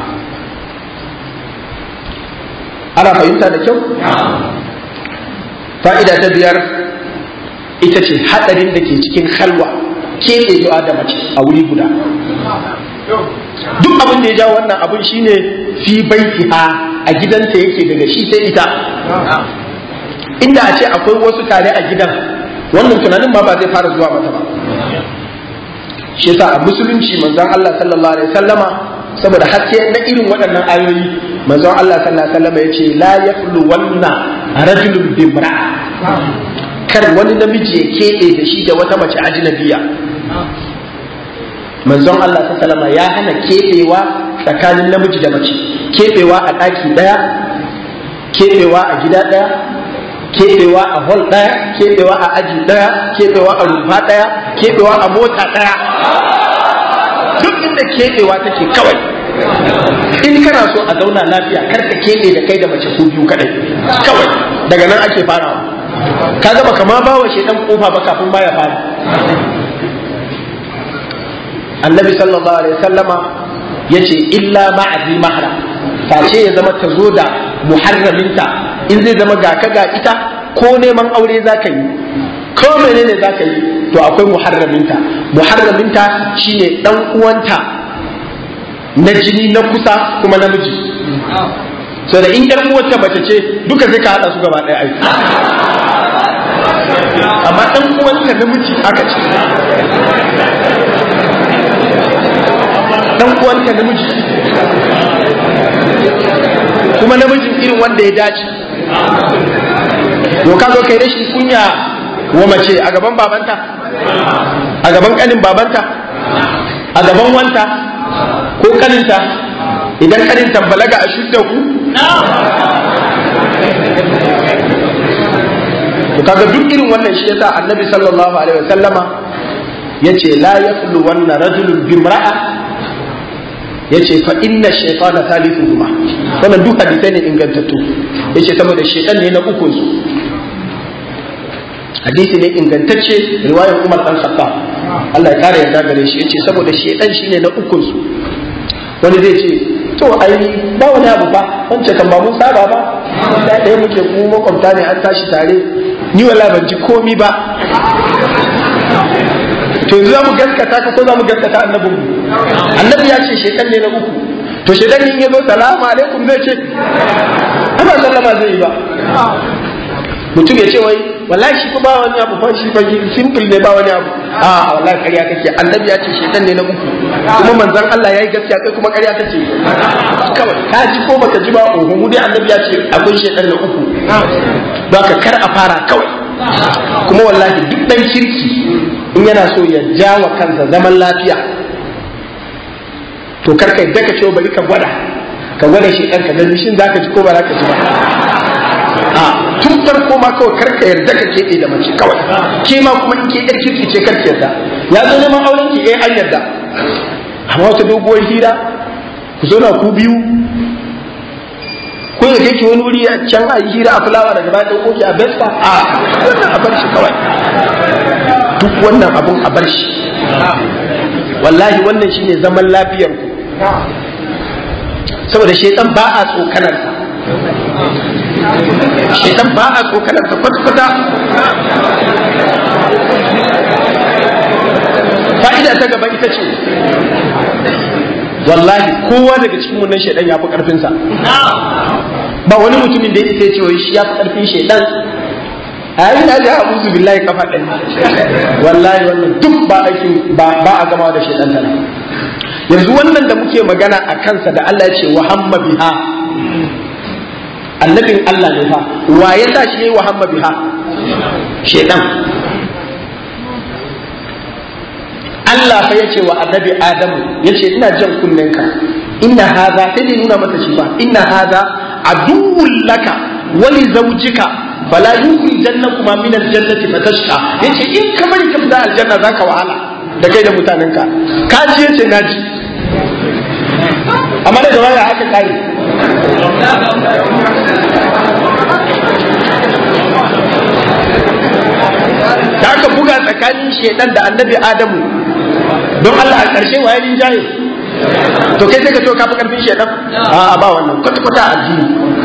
ana fahimta da kyau. Fa'ida ta biyar ita ce hadarin da ke cikin halwa, keɓe du'a da mace a wuri guda. Duk abin da ya jawo wannan abin shine fi baitiha, a gidanta yake daga shi sai ita. Inda a ce akwai wasu tare a gidan, wannan tunanin ma ba zai fara zuwa mata ba. Shi yasa a musulunci manzon Allah sallallahu alaihi wasallama, saboda haske na irin waɗannan ayoyi, manzon Allah sallallahu alaihi wasallama yace la yaqulu wanna rajulun bimra'a, kar wani namiji ya keɓe da shi da wata mace ajnabiya. Manzon Allah sallallahu alaihi wasallama ya hana keɓewa tsakanin namiji da mace, keɓewa a ɗaki ɗaya, keɓewa a gida ɗaya, keɓewa a hall ɗaya, keɓewa a aji ɗaya, keɓewa a rumfa ɗaya, keɓewa a mota ɗaya. Duk inda keɓewa take kawai, in kana so a zauna lafiya, kar ka keɓe da kai da mace ko biyu kadai kawai, daga nan ake farawa. Ka ga baka ma bawa shedan kofa ba kafin ma ya fara. Annabi sallallahu alaihi wasallama yace illa ma'azi mahram, face ya zama ta zo da muharraminta. In zai zama ga ka ga ita, ko neman aure za ka yi, ko menene za ka yi, to akwai muharraminta. Muharraminta shine dan uwanta na jini na kusa kuma namiji. So da in yar uwarta mace ce, duka sai ka hada su gaba ɗaya aiki. Amma dan uwanta namiji aka ce, dan uwanta namiji, kuma namijin irin wanda ya dace. To ka zo kai rashin kunya wa mace a gaban babanta, a gaban kanin babanta, a gaban wanta ko kaninta, idan kaninta balaga a shudda ku. To kaga duk irin wannan shi yasa Annabi sallallahu alaihi wasallama yace la yaqulu wanna rajulun bimra'a, yace fa inna shaytana thalithuhuma. Wannan duk hadisai ne ingantattu. Yace saboda shaytan ne na ukun su. Hadisi ne ingantacce, riwayar Umar dan Khattab, Allah ya kare yarda gare shi, yace saboda shaytan shine na ukun su. Wani zai ce to ai ba wani abu ba, wancan kan ba mun saba ba, da ɗaya muke mu makwabta ne, an tashi tare, ni wala ban ji komi ba. To yanzu za mu gaskata ka ko za mu gaskata annabin mu? Annabi ya ce shaytan ne na uku, to shaytan in yazo salamu alaikum zai ce ana sallama zai yi ba. Mutum ya ce wai wallahi shi ko ba wani abu, fa shi ba simple ne, ba wani abu. A wallahi ƙarya kake, annabi ya ce shaytan ne na uku, kuma manzon Allah yayi gaskiya, kai kuma ƙarya kake. Kawai ka ji ko baka ji ba, oho mu dai annabi ya ce akwai shaytan na uku. Ba ka kar a fara kawai. Kuma wallahi duk dan kirki in yana so ya jawa kansa zaman lafiya, to kar ka yadda ka ce bari ka gwada ka gwada shi ɗan ka gani shin zaka ji ko ba zaka ji ba. A tun farko ma kawai kar ka yarda ka keɓe da mace kawai, ke ma kuma in ke yar kirki ce kar ki yarda. Ya zo neman auren ki, eh an yarda, amma wata doguwar hira ku zauna ku biyu, ko ya kai ki wani wuri a can a yi hira a fulawa daga baya ɗauko ki a Vespa, a wannan a bar shi kawai. Duk wannan abun a bar shi. Wallahi wannan shine zaman lafiyar ku. Saboda shaitan ba a tsokanarsa, shaitan ba a tsokanarsa kwata-kwata. fa'ida ta gaba ita ce wallahi kowa daga cikin wannan shaidan ya fi karfinsa. Ba wani mutumin da ya isa cewa shi ya fi karfin shaidan a yi na ja abuzu billahi kafa ɗari. Wallahi wannan duk ba aikin ba a gama da shaidan tana. Yanzu wannan da muke magana a kansa da Allah ya ce wa hamma biha, annabin Allah ne fa, wa ya sa shi yayi wa hamma biha? Shaidan. Allah fa yace wa annabi Adamu yace ina jan kunnenka inna hadha sai nuna masa shi ba inna hadha aduwwul laka wa li zawjika fala yukhrijannakuma min aljannati fatashqa yace in ka bari ka fita aljanna zaka wahala da kai da mutanenka. Ka ji yace naji amma da gaba haka kare da aka buga tsakanin shedan da annabi Adamu don Allah a ƙarshe waye din jaye to kai sai ka to ka fi karfin shedan a ba wannan kwata kwata addini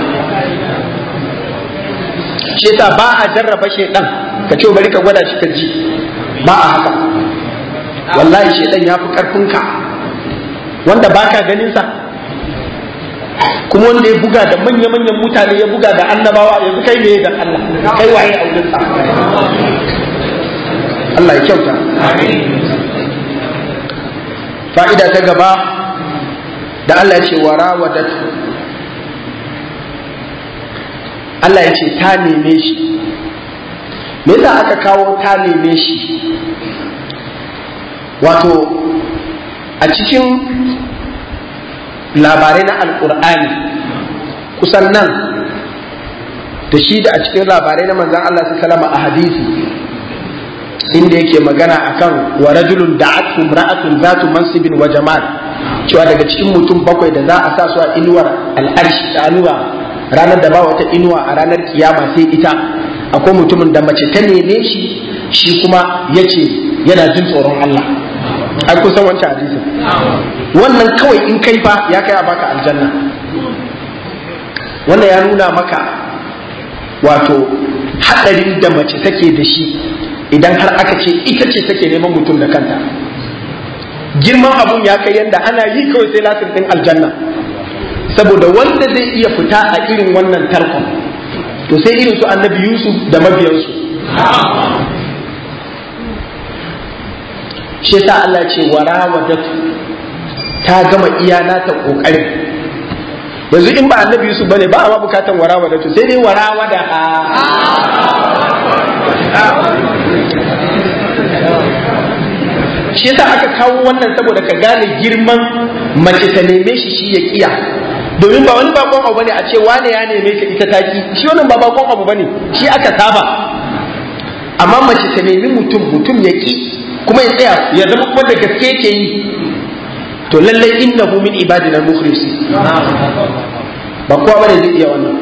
shi yasa ba a jarraba shedan ka ce bari ka gwada shi ka ji ba a haka. Wallahi shedan ya fi karfin ka wanda baka ganin sa kuma wanda ya buga da manya manyan mutane ya buga da annabawa yanzu kai ne da Allah kai waye a wurin sa. Allah ya kyauta. Fa'ida ta gaba da Allah ya ce wa rawadatu, Allah ya ce ta neme shi. Me yasa aka kawo ta neme shi? Wato a cikin labarai na Alƙur'ani kusan nan da shi da a cikin labarai na manzon Allah sallallahu alaihi wasallam a hadisi inda yake magana akan wa rajulun da'at imra'atun zatu mansibin wa jamal, cewa daga cikin mutum bakwai da za a sa su a inuwar al'arshi ta inuwa ranar da ba wata inuwa a ranar kiyama sai ita. Akwai mutumin da mace ta neme shi shi kuma yace yana jin tsoron Allah. Ai kusan wancan hadisin wannan kawai in kai fa ya kai a baka aljanna. Wannan ya nuna maka wato hadarin da mace take da shi idan har aka ce ita ce take neman mutum da kanta. Girman abun ya kai yanda ana yi kawai sai lasin din aljanna, saboda wanda zai iya fita a irin wannan tarkon to sai irin su annabi Yusuf da mabiyansu. shi yasa Allah ce warawadatu ta gama iyana ta kokarin. Yanzu in ba annabi Yusuf bane ba a ma bukatan warawadatu sai dai warawada shi yasa aka kawo wannan saboda ka gane girman mace ta neme shi shi ya kiya, domin ba wani bakon abu bane a ce wane ya neme ka ita taki, shi wannan ba bakon abu bane, shi aka saba. Amma mace ta nemi mutum mutum ya ki kuma ya tsaya ya zama kuma da gaske yake yi, to lallai innahu min ibadina mukhlisi, ba kowa bane zai iya wannan.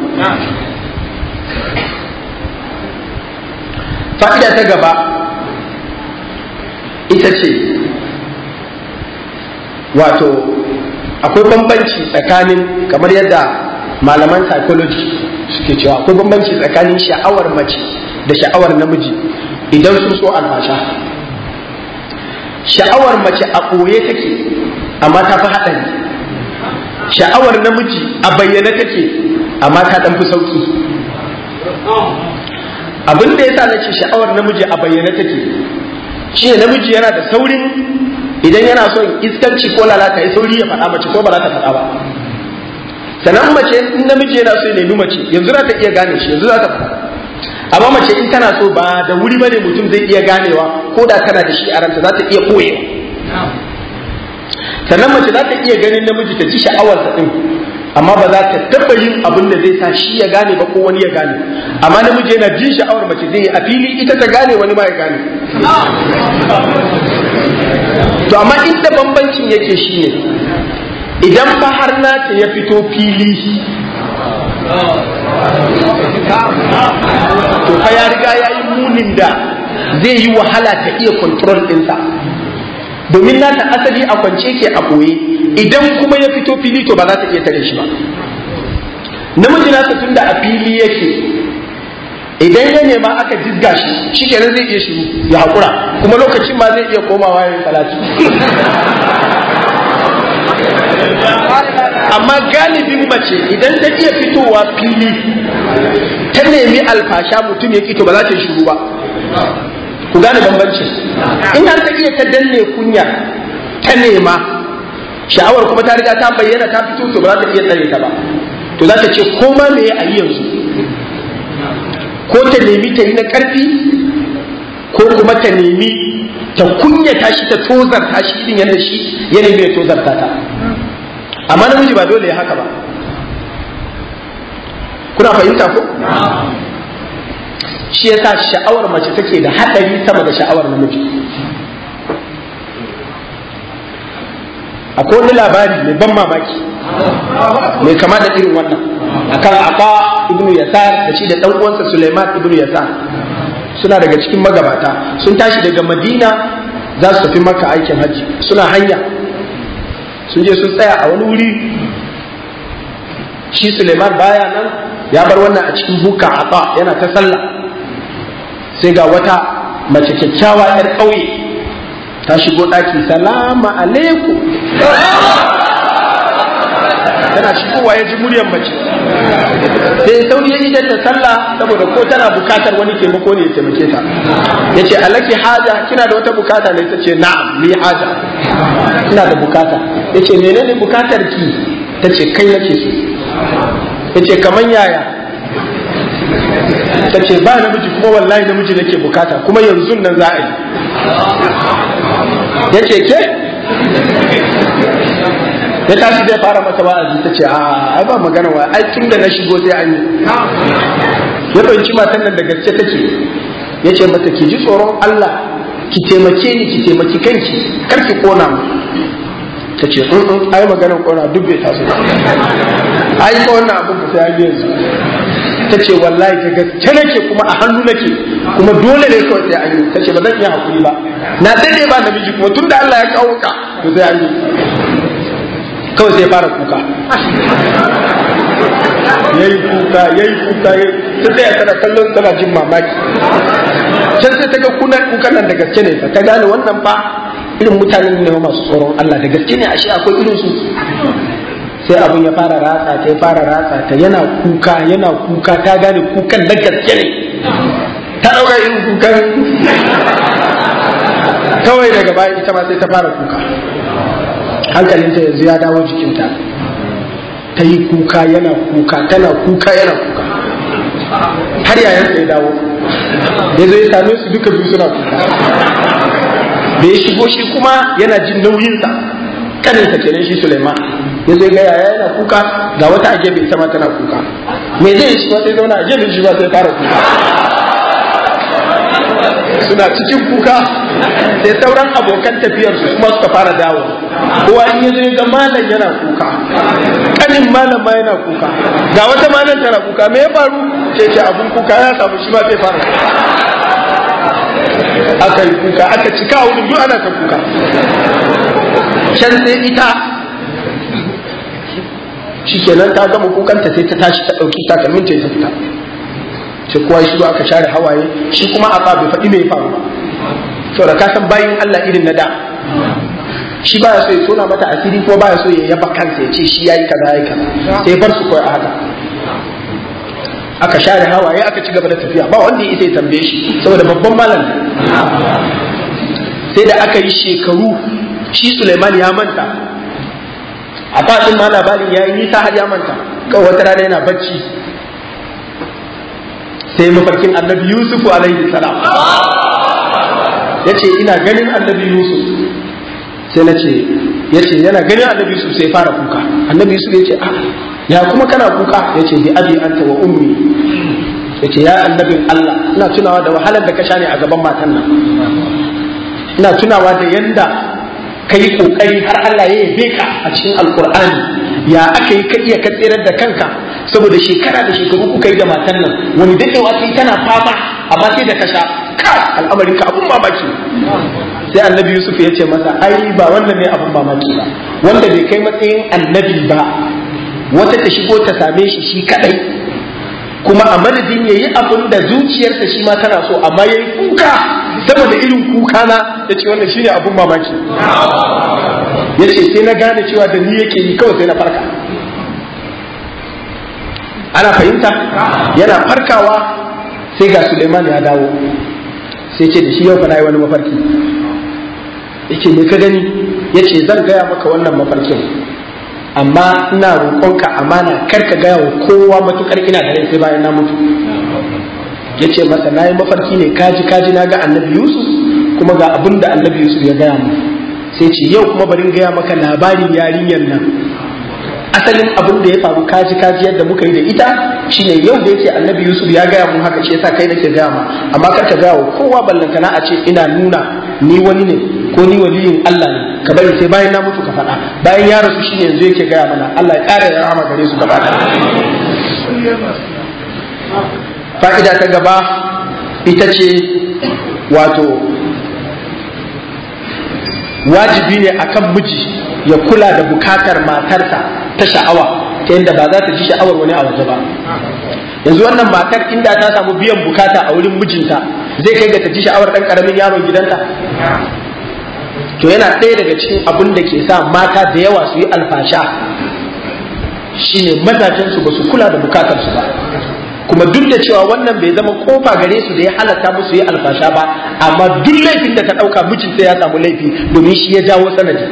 Fa'ida ta gaba ita ce wato akwai bambanci tsakanin, kamar yadda malaman psychology suke cewa akwai bambanci tsakanin sha'awar mace da sha'awar namiji idan sun so albasha. Sha'awar mace a ɓoye take amma ta fi haɗari, sha'awar namiji a bayyane take amma ta ɗan fi sauƙi. Abin da ya sa na ce sha'awar namiji a bayyane take shi ne namiji yana da saurin idan yana son iskanci ko lalata ya sauri ya faɗa mace ko ba za ta faɗa ba. Sannan mace in namiji yana so ya nemi mace yanzu za ta iya gane shi, yanzu za ta faɗa. Amma mace in tana so ba da wuri bane mutum zai iya ganewa, ko da tana da shi a ranta za ta iya ɓoyewa. Sannan mace za ta iya ganin namiji ta ji sha'awarsa ɗin amma ba za ta taɓa yin abin da zai sa shi ya gane ba ko wani ya gane. Amma namiji yana jin sha'awar mace zai yi a fili ita ta gane wani ma ya gane. To amma inda bambancin yake shi ne idan fa har nata ya fito fili to fa ya riga ya yi munin da zai yi wahala ta iya control ɗinsa, domin nata asali a kwance ke a ɓoye, idan kuma ya fito fili to ba za ta iya tare shi ba. Namiji nasa tunda a fili yake idan ya nema aka jizga shi shi kenan zai iya shiru ya haƙura kuma lokacin ma zai iya komawa yin salati. Amma galibin mace idan ta iya fitowa fili ta nemi alfasha mutum ya kito ba za ta shiru ba. Ku gane bambancin in har ta iya ta danne kunya ta nema sha'awar kuma ta riga ta bayyana ta fito to ba za ta iya tsare ta ba, to za ta ce koma me a yi yanzu, ko ta nemi ta yi na karfi ko kuma ta nemi ta kunyata shi ta tozarta shi irin yana shi yana bai tozarta ta. Amma namiji ba dole ya haka ba, kuna fahimta ko? Shi yasa sha'awar mace take da haɗari sama da sha'awar namiji. Akwai wani labari mai ban mamaki mai kama da irin wannan akan Ata ibn Yasar da shi da ɗan uwansa Sulaiman ibn Yasar, suna daga cikin magabata, sun tashi daga Madina za su tafi Makka aikin hajji, suna hanya sun je sun tsaya a wani wuri, shi Sulaiman baya nan ya bar wannan a cikin buka Ata yana ta sallah, sai ga wata mace kyakkyawa yar ƙauye ta shigo ɗaki, salama alaikum, tana shigowa ya ji muryar mace sai sauri ya idan ta sallah saboda ko tana bukatar wani taimako ne ya taimake ta. Ya ce alaki haja, kina da wata bukata ne? Ta ce na'am ni haja, kina da bukata. Ya ce menene bukatar ki? Ta ce kai nake so. Ya ce kaman yaya? Ta ce ba namiji kuma wallahi namiji nake bukata kuma yanzu nan za a yi. Ya ce ke? Ya tashi zai fara mata wa'azi, ta ce a ai ba magana wa ai tun da na shigo sai an yi. Ya fahimci matan nan da gaske take, ya ce mata ki ji tsoron Allah, ki taimake ni, ki taimaki kanki, kar ki kona mu. Ta ce in ai maganar kona duk bai taso ai ko wannan abin ba sai an yi yanzu. Ta ce wallahi da gaske nake kuma a hannu nake kuma dole ne kawai sai an yi. Ta ce ba zan iya hakuri ba, na dade ba namiji kuma tun da Allah ya kawo ka to sai an yi. Kawai sai fara kuka, yayi kuka yayi kuka ta tsaya tana kallon tana jin mamaki. Can sai ta ga kukan nan da gaske ne, ta gane wannan fa irin mutanen ne masu tsoron Allah, da gaske ne ashe akwai irin su. Sai abin ya fara ratsa ta ya fara ratsa ta, yana kuka yana kuka, ta gane kukan da gaske ne, ta ɗaura irin kukan. Kawai daga baya ita ma sai ta fara kuka, hankalinta yanzu ya dawo jikinta, ta yi kuka yana kuka, tana kuka yana kuka, har yayan ya dawo ya zo ya same su duka biyu suna kuka. Da ya shigo shi kuma yana jin nauyinsa, kaninsa kenan shi Suleiman, ya zo ga yaya yana kuka, ga wata a gefe ita ma tana kuka. Me zai yi shi ma sai zauna a gefe shi ba sai fara kuka. Suna cikin kuka sai sauran abokan tafiyarsu kuma suka fara dawo, kowa in yazo ga malam yana kuka, kanin malam ma yana kuka, ga wata malam tana kuka. Me ya faru? Ce ce abun kuka ya samu shi ma sai fara. Aka yi kuka, aka cika wurin duk ana ta kuka. Can sai ita shikenan ta gama kukanta sai ta tashi ta dauki takalmin ta fita. Sai kowa shi aka share hawaye, shi kuma a bai faɗi mai faru ba. Saboda ka san bayin Allah irin na da, shi baya so ya tona mata asiri ko baya so ya yaba kansa ya ce shi yayi kaza yayi kaza, sai bar su koyi a haka. Aka share hawaye aka ci gaba da tafiya, ba wanda ya ya tambaye shi saboda babban malam. Sai da aka yi shekaru shi Suleiman ya manta, a fadin ma labarin ya yi nisa har ya manta. Kawai wata rana yana bacci sai mafarkin annabi Yusuf alaihi salam, ya ce ina ganin annabi Yusuf, sai na ce ya ce yana ganin annabi Yusuf sai fara kuka. Annabi Yusuf ya ce ah ya kuma kana kuka? Ya ce bi abi anta wa ummi, ya ce ya annabin Allah, ina tunawa da wahalar da ka sha ne a gaban matan nan, ina tunawa da yanda ka yi kokari har Allah ya yabe ka a cikin alkur'ani, ya aka yi ka iya ka tsirar da kanka saboda shekara da shekaru kuka yi da matan nan, wani daɗewa sai tana fama amma sai da ka sha ka al'amarin ka abun mamaki. Sai annabi Yusuf ya ce masa ai ba wannan ne abun mamaki ba, wanda bai kai matsayin annabi ba wata ta shigo ta same shi shi kadai kuma a madadin ya yi abin da zuciyarsa shi ma tana so amma ya yi kuka sama da irin kuka na ya ce wannan shine abin mamaki. Ya ce sai na gane cewa da ni yake yi kawai sai na farka. Ana fahimta? Yana farkawa sai ga Suleiman ya dawo sai ce da shi yau fa na yi wani mafarki. Ya ce me ka gani? Ya ce zan gaya maka wannan mafarkin amma ina roƙonka amana kar ka gaya wa kowa matukar ina da rai sai bayan na mutu. Ya ce masa na yi mafarki ne kaji kaji na ga annabi Yusuf kuma ga abin da annabi Yusuf ya gaya mu. Sai ce yau kuma bari gaya maka labarin yarinyar nan asalin abin da ya faru kaji kaji yadda muka yi da ita shine yau da yake annabi Yusuf ya gaya mu haka ce yasa kai nake gaya ma amma kar ka gaya wa kowa ballantana a ce ina nuna ni wani ne ko ni waliyin Allah ne ka bari sai bayan na mutu ka faɗa. Bayan ya rasu shine yanzu yake gaya mana Allah ya ƙara ya rahama gare su gaba ɗaya. Fa'ida ta gaba ita ce wato wajibi ne akan miji ya kula da bukatar matarsa ta sha'awa ta yadda ba za ta ji sha'awar wani a waje ba. Yanzu wannan matar inda ta samu biyan bukata a wurin mijinta zai kai ga ta ji sha'awar ɗan ƙaramin yaron gidanta. To yana ɗaya daga cikin abin da ke sa mata da yawa su yi alfasha shine mazajensu ba su kula da bukatarsu ba. Kuma duk da cewa wannan bai zama kofa gare su da ya halatta musu yi alfasha ba amma duk laifin da ta ɗauka mijin sai ya samu laifi domin shi ya jawo sanadi.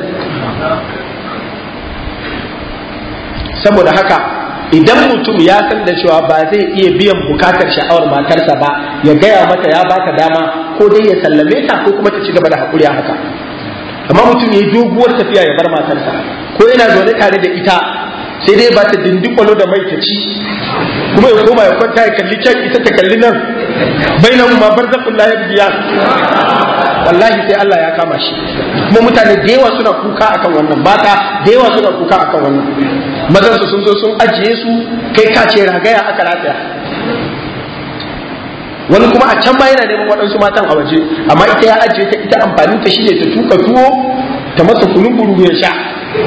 Saboda haka idan mutum ya san da cewa ba zai iya biyan bukatar sha'awar matarsa ba ya gaya mata ya baka dama ko dai ya sallame ta ko kuma ta ci gaba da haƙuri a haka. Amma mutum ya yi doguwar tafiya ya bar matarsa ko yana zaune tare da ita sai dai ba ta dindikwalo da mai ta ci kuma ya koma ya kwanta ya kalli can ita ta kalli nan bainan ma barzakun la yabdiya. Wallahi sai Allah ya kama shi. Kuma mutane da yawa suna kuka akan wannan, mata da yawa suna kuka akan wannan. Mazan su sun zo sun ajiye su kai ka ce ragaya aka rataya. Wani kuma a can ma yana neman waɗansu matan a waje amma ita ya ajiye ta ita amfanin ta shine ta tuka tuwo ta masa kunun buru ya sha.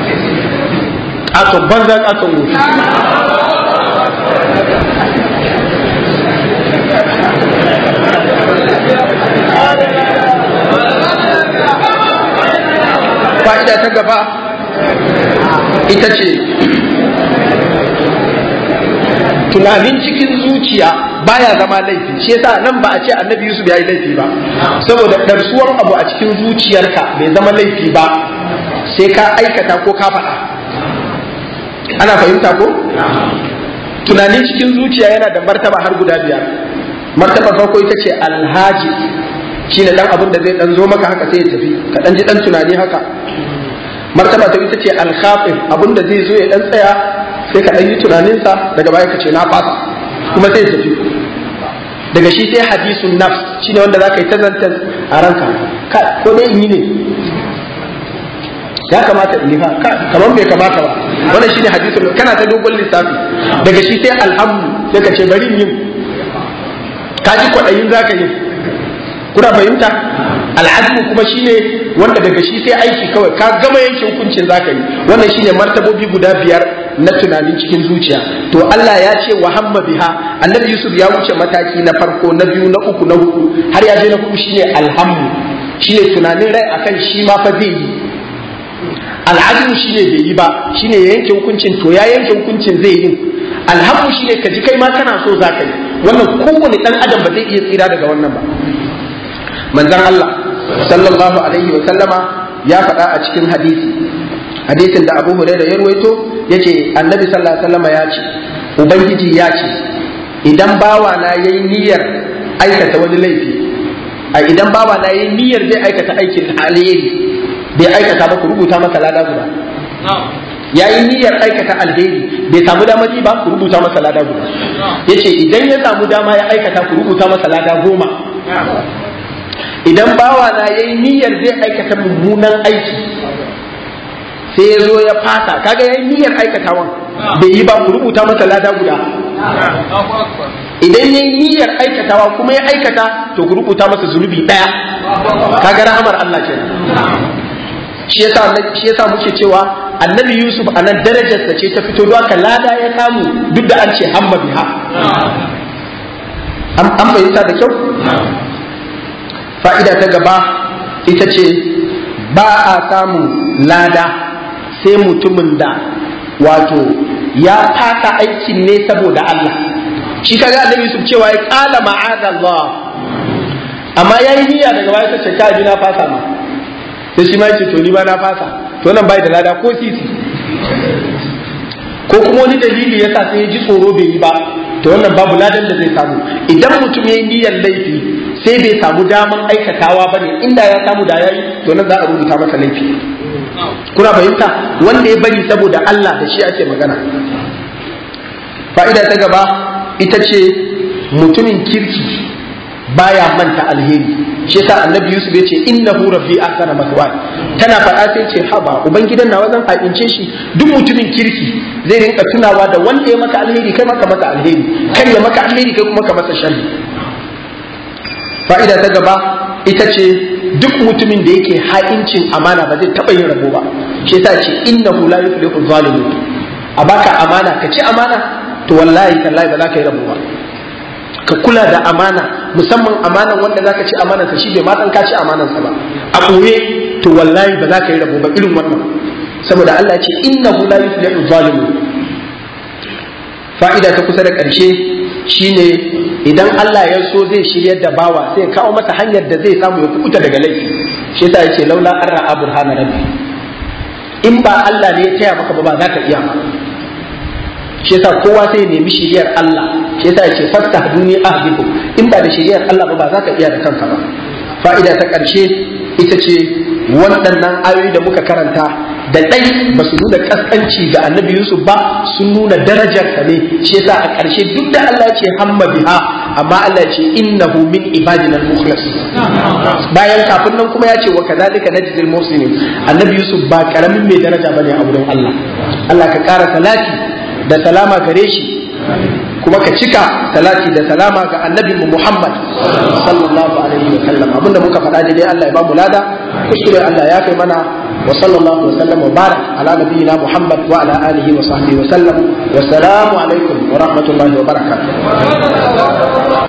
Aton banza aton wuce. Fa'ida ta gaba ita ce tunanin cikin zuciya baya zama laifi. Shi yasa nan ba a ce annabi Yusuf ya yi laifi ba saboda ɗarsuwar abu a cikin zuciyarka bai zama laifi ba sai ka aikata ko ka faɗa. Ana fahimta ko? Tunanin cikin zuciya yana da martaba har guda biyar. Martaba farko ita ce alhaji, shi ne dan abin da zai dan zo maka haka sai ya tafi ka dan ji dan tunani haka. Martaba ta ita ce alkhafif, abin da zai zo ya dan tsaya sai ka dan yi tunaninsa daga baya ka ce na fasa kuma sai ya tafi. Daga shi sai hadisun nafs, shi ne wanda za ka yi tazantar a ranka ko dai in yi ne ya kamata in fa kamar bai kamata ba. Wannan shine hadisin kana ta dogon lissafi. Daga shi sai alhamdu sai ka ce bari yin ka ji kwadayin zaka yi. Kuna fahimta? Al'azmu kuma shine wanda daga shi sai aiki kawai ka gama yanke hukuncin zaka yi. Wannan shine martabobi guda biyar na tunanin cikin zuciya. To Allah ya ce wa hamma biha, Annabi Yusuf ya wuce mataki na farko na biyu na uku na hudu har ya je na hudu shine alhamdu, shine tunanin rai akan shi ma fa zai yi. Al'adu shi ne bai yi ba, shi ne ya yanke hukuncin to ya yanke hukuncin zai yi. Alhamu shi ne ka ji kai ma kana so za ka yi. Wannan kowane ɗan adam ba zai iya tsira daga wannan ba. Manzon Allah sallallahu alaihi wa sallama ya faɗa a cikin hadisi, hadisin da Abu Hurairah ya ruwaito yace Annabi sallallahu alaihi wa sallama ya ce Ubangiji ya ce idan bawa na yayi niyyar aikata wani laifi, a idan bawa na yayi niyyar zai aikata aikin alheri bai aikata ba ku rubuta masa lada guda. Yayi niyyar aikata alheri bai samu damar yi ba ku rubuta masa lada guda. Yace idan ya samu dama ya aikata ku rubuta masa lada goma. Idan bawa na yayi niyyar zai aikata mummunan aiki sai ya zo ya fasa, kaga yayi niyyar aikatawan bai yi ba ku rubuta masa lada guda. Idan yayi niyyar aikatawa kuma ya aikata to ku rubuta masa zunubi daya. Kaga rahamar Allah kenan. Shi yasa shi yasa muke cewa Annabi Yusuf anan darajarsa ce ta fito, don haka lada ya samu duk da an ce hamma biha. an fahimta da kyau. Fa'ida ta gaba ita ce ba a samun lada sai mutumin da wato ya fasa aikin ne saboda Allah. Shi kaga Annabi Yusuf cewa ya qala ma'adallah, amma yayi niyya daga baya ta ce ka bi na fasa ma, sai shi ma yace to ni ba na fasa, to nan bai da lada ko sisi. Ko kuma wani dalili yasa sai ya ji tsoro bai yi ba, to wannan babu ladan da zai samu. Idan mutum yayi niyyar laifi sai bai samu daman aikatawa bane, inda ya samu da yayi, to nan za a rubuta masa laifi. Kuna fahimta? Wanda ya bari saboda Allah da shi ake magana. Fa'ida ta gaba ita ce mutumin kirki baya manta alheri. Shi yasa Annabi Yusuf ya ce innahu rabbi ahsana maswaya. Tana faɗa sai ce haba ubangidan nawa zan haƙince shi. Duk mutumin kirki zai rinka tunawa da wanda ya maka alheri kai maka masa alheri, kai ya maka alheri kai kuma ka masa sharri. Fa'ida ta gaba ita ce duk mutumin da yake ha'incin amana ba zai taɓa yin rabo ba. Shi yasa ce innahu la yuflihu zalimun. A baka amana ka ci amana, to wallahi tallahi ba za ka yi rabo ba. Ka kula da amana, musamman amanan wanda za ka ci amanansa shi bai ma san ka ci amanansa ba a ɓoye, to wallahi ba za ka yi rabo ba irin wannan, saboda Allah ce innahu la yuflihu zalimun. Fa'ida ta kusa da ƙarshe shine idan Allah ya so zai shiryar da bawa sai kawo masa hanyar da zai samu ya kubuta daga laifi. Shi yasa yace laula arra burhana rabbi, in ba Allah ne ya taya maka ba ba za ka iya ba. Shi yasa kowa sai ya nemi shiryar Allah. Shi yasa yace fastahduni ahdikum, in ba da shiryar Allah ba ba za ka iya da kanka ba. Fa'ida ta ƙarshe ita ce waɗannan ayoyi da muka karanta da ɗai ba su nuna kaskanci ga Annabi Yusuf ba, sun nuna darajar sa ne. Shi yasa a ƙarshe duk da Allah ce hamma biha, amma Allah ce innahu min ibadina al-mukhlasin. Bayan kafin nan kuma ya ce wa kadhalika najzil muhsinin. Annabi Yusuf ba karamin mai daraja bane a wurin Allah. Allah ka ƙara salati da salama gare shi, kuma ka cika salati da salama ga annabi Muhammad sallallahu alaihi wa sallam. Abinda muka faɗa dai Allah ya ba mu lada, kuskure Allah ya kai mana. Wa sallallahu wa sallam wa barak ala nabiyyina Muhammad wa ala alihi wa sahbihi wa sallam. Wassalamu alaikum wa rahmatullahi wa barakatuh.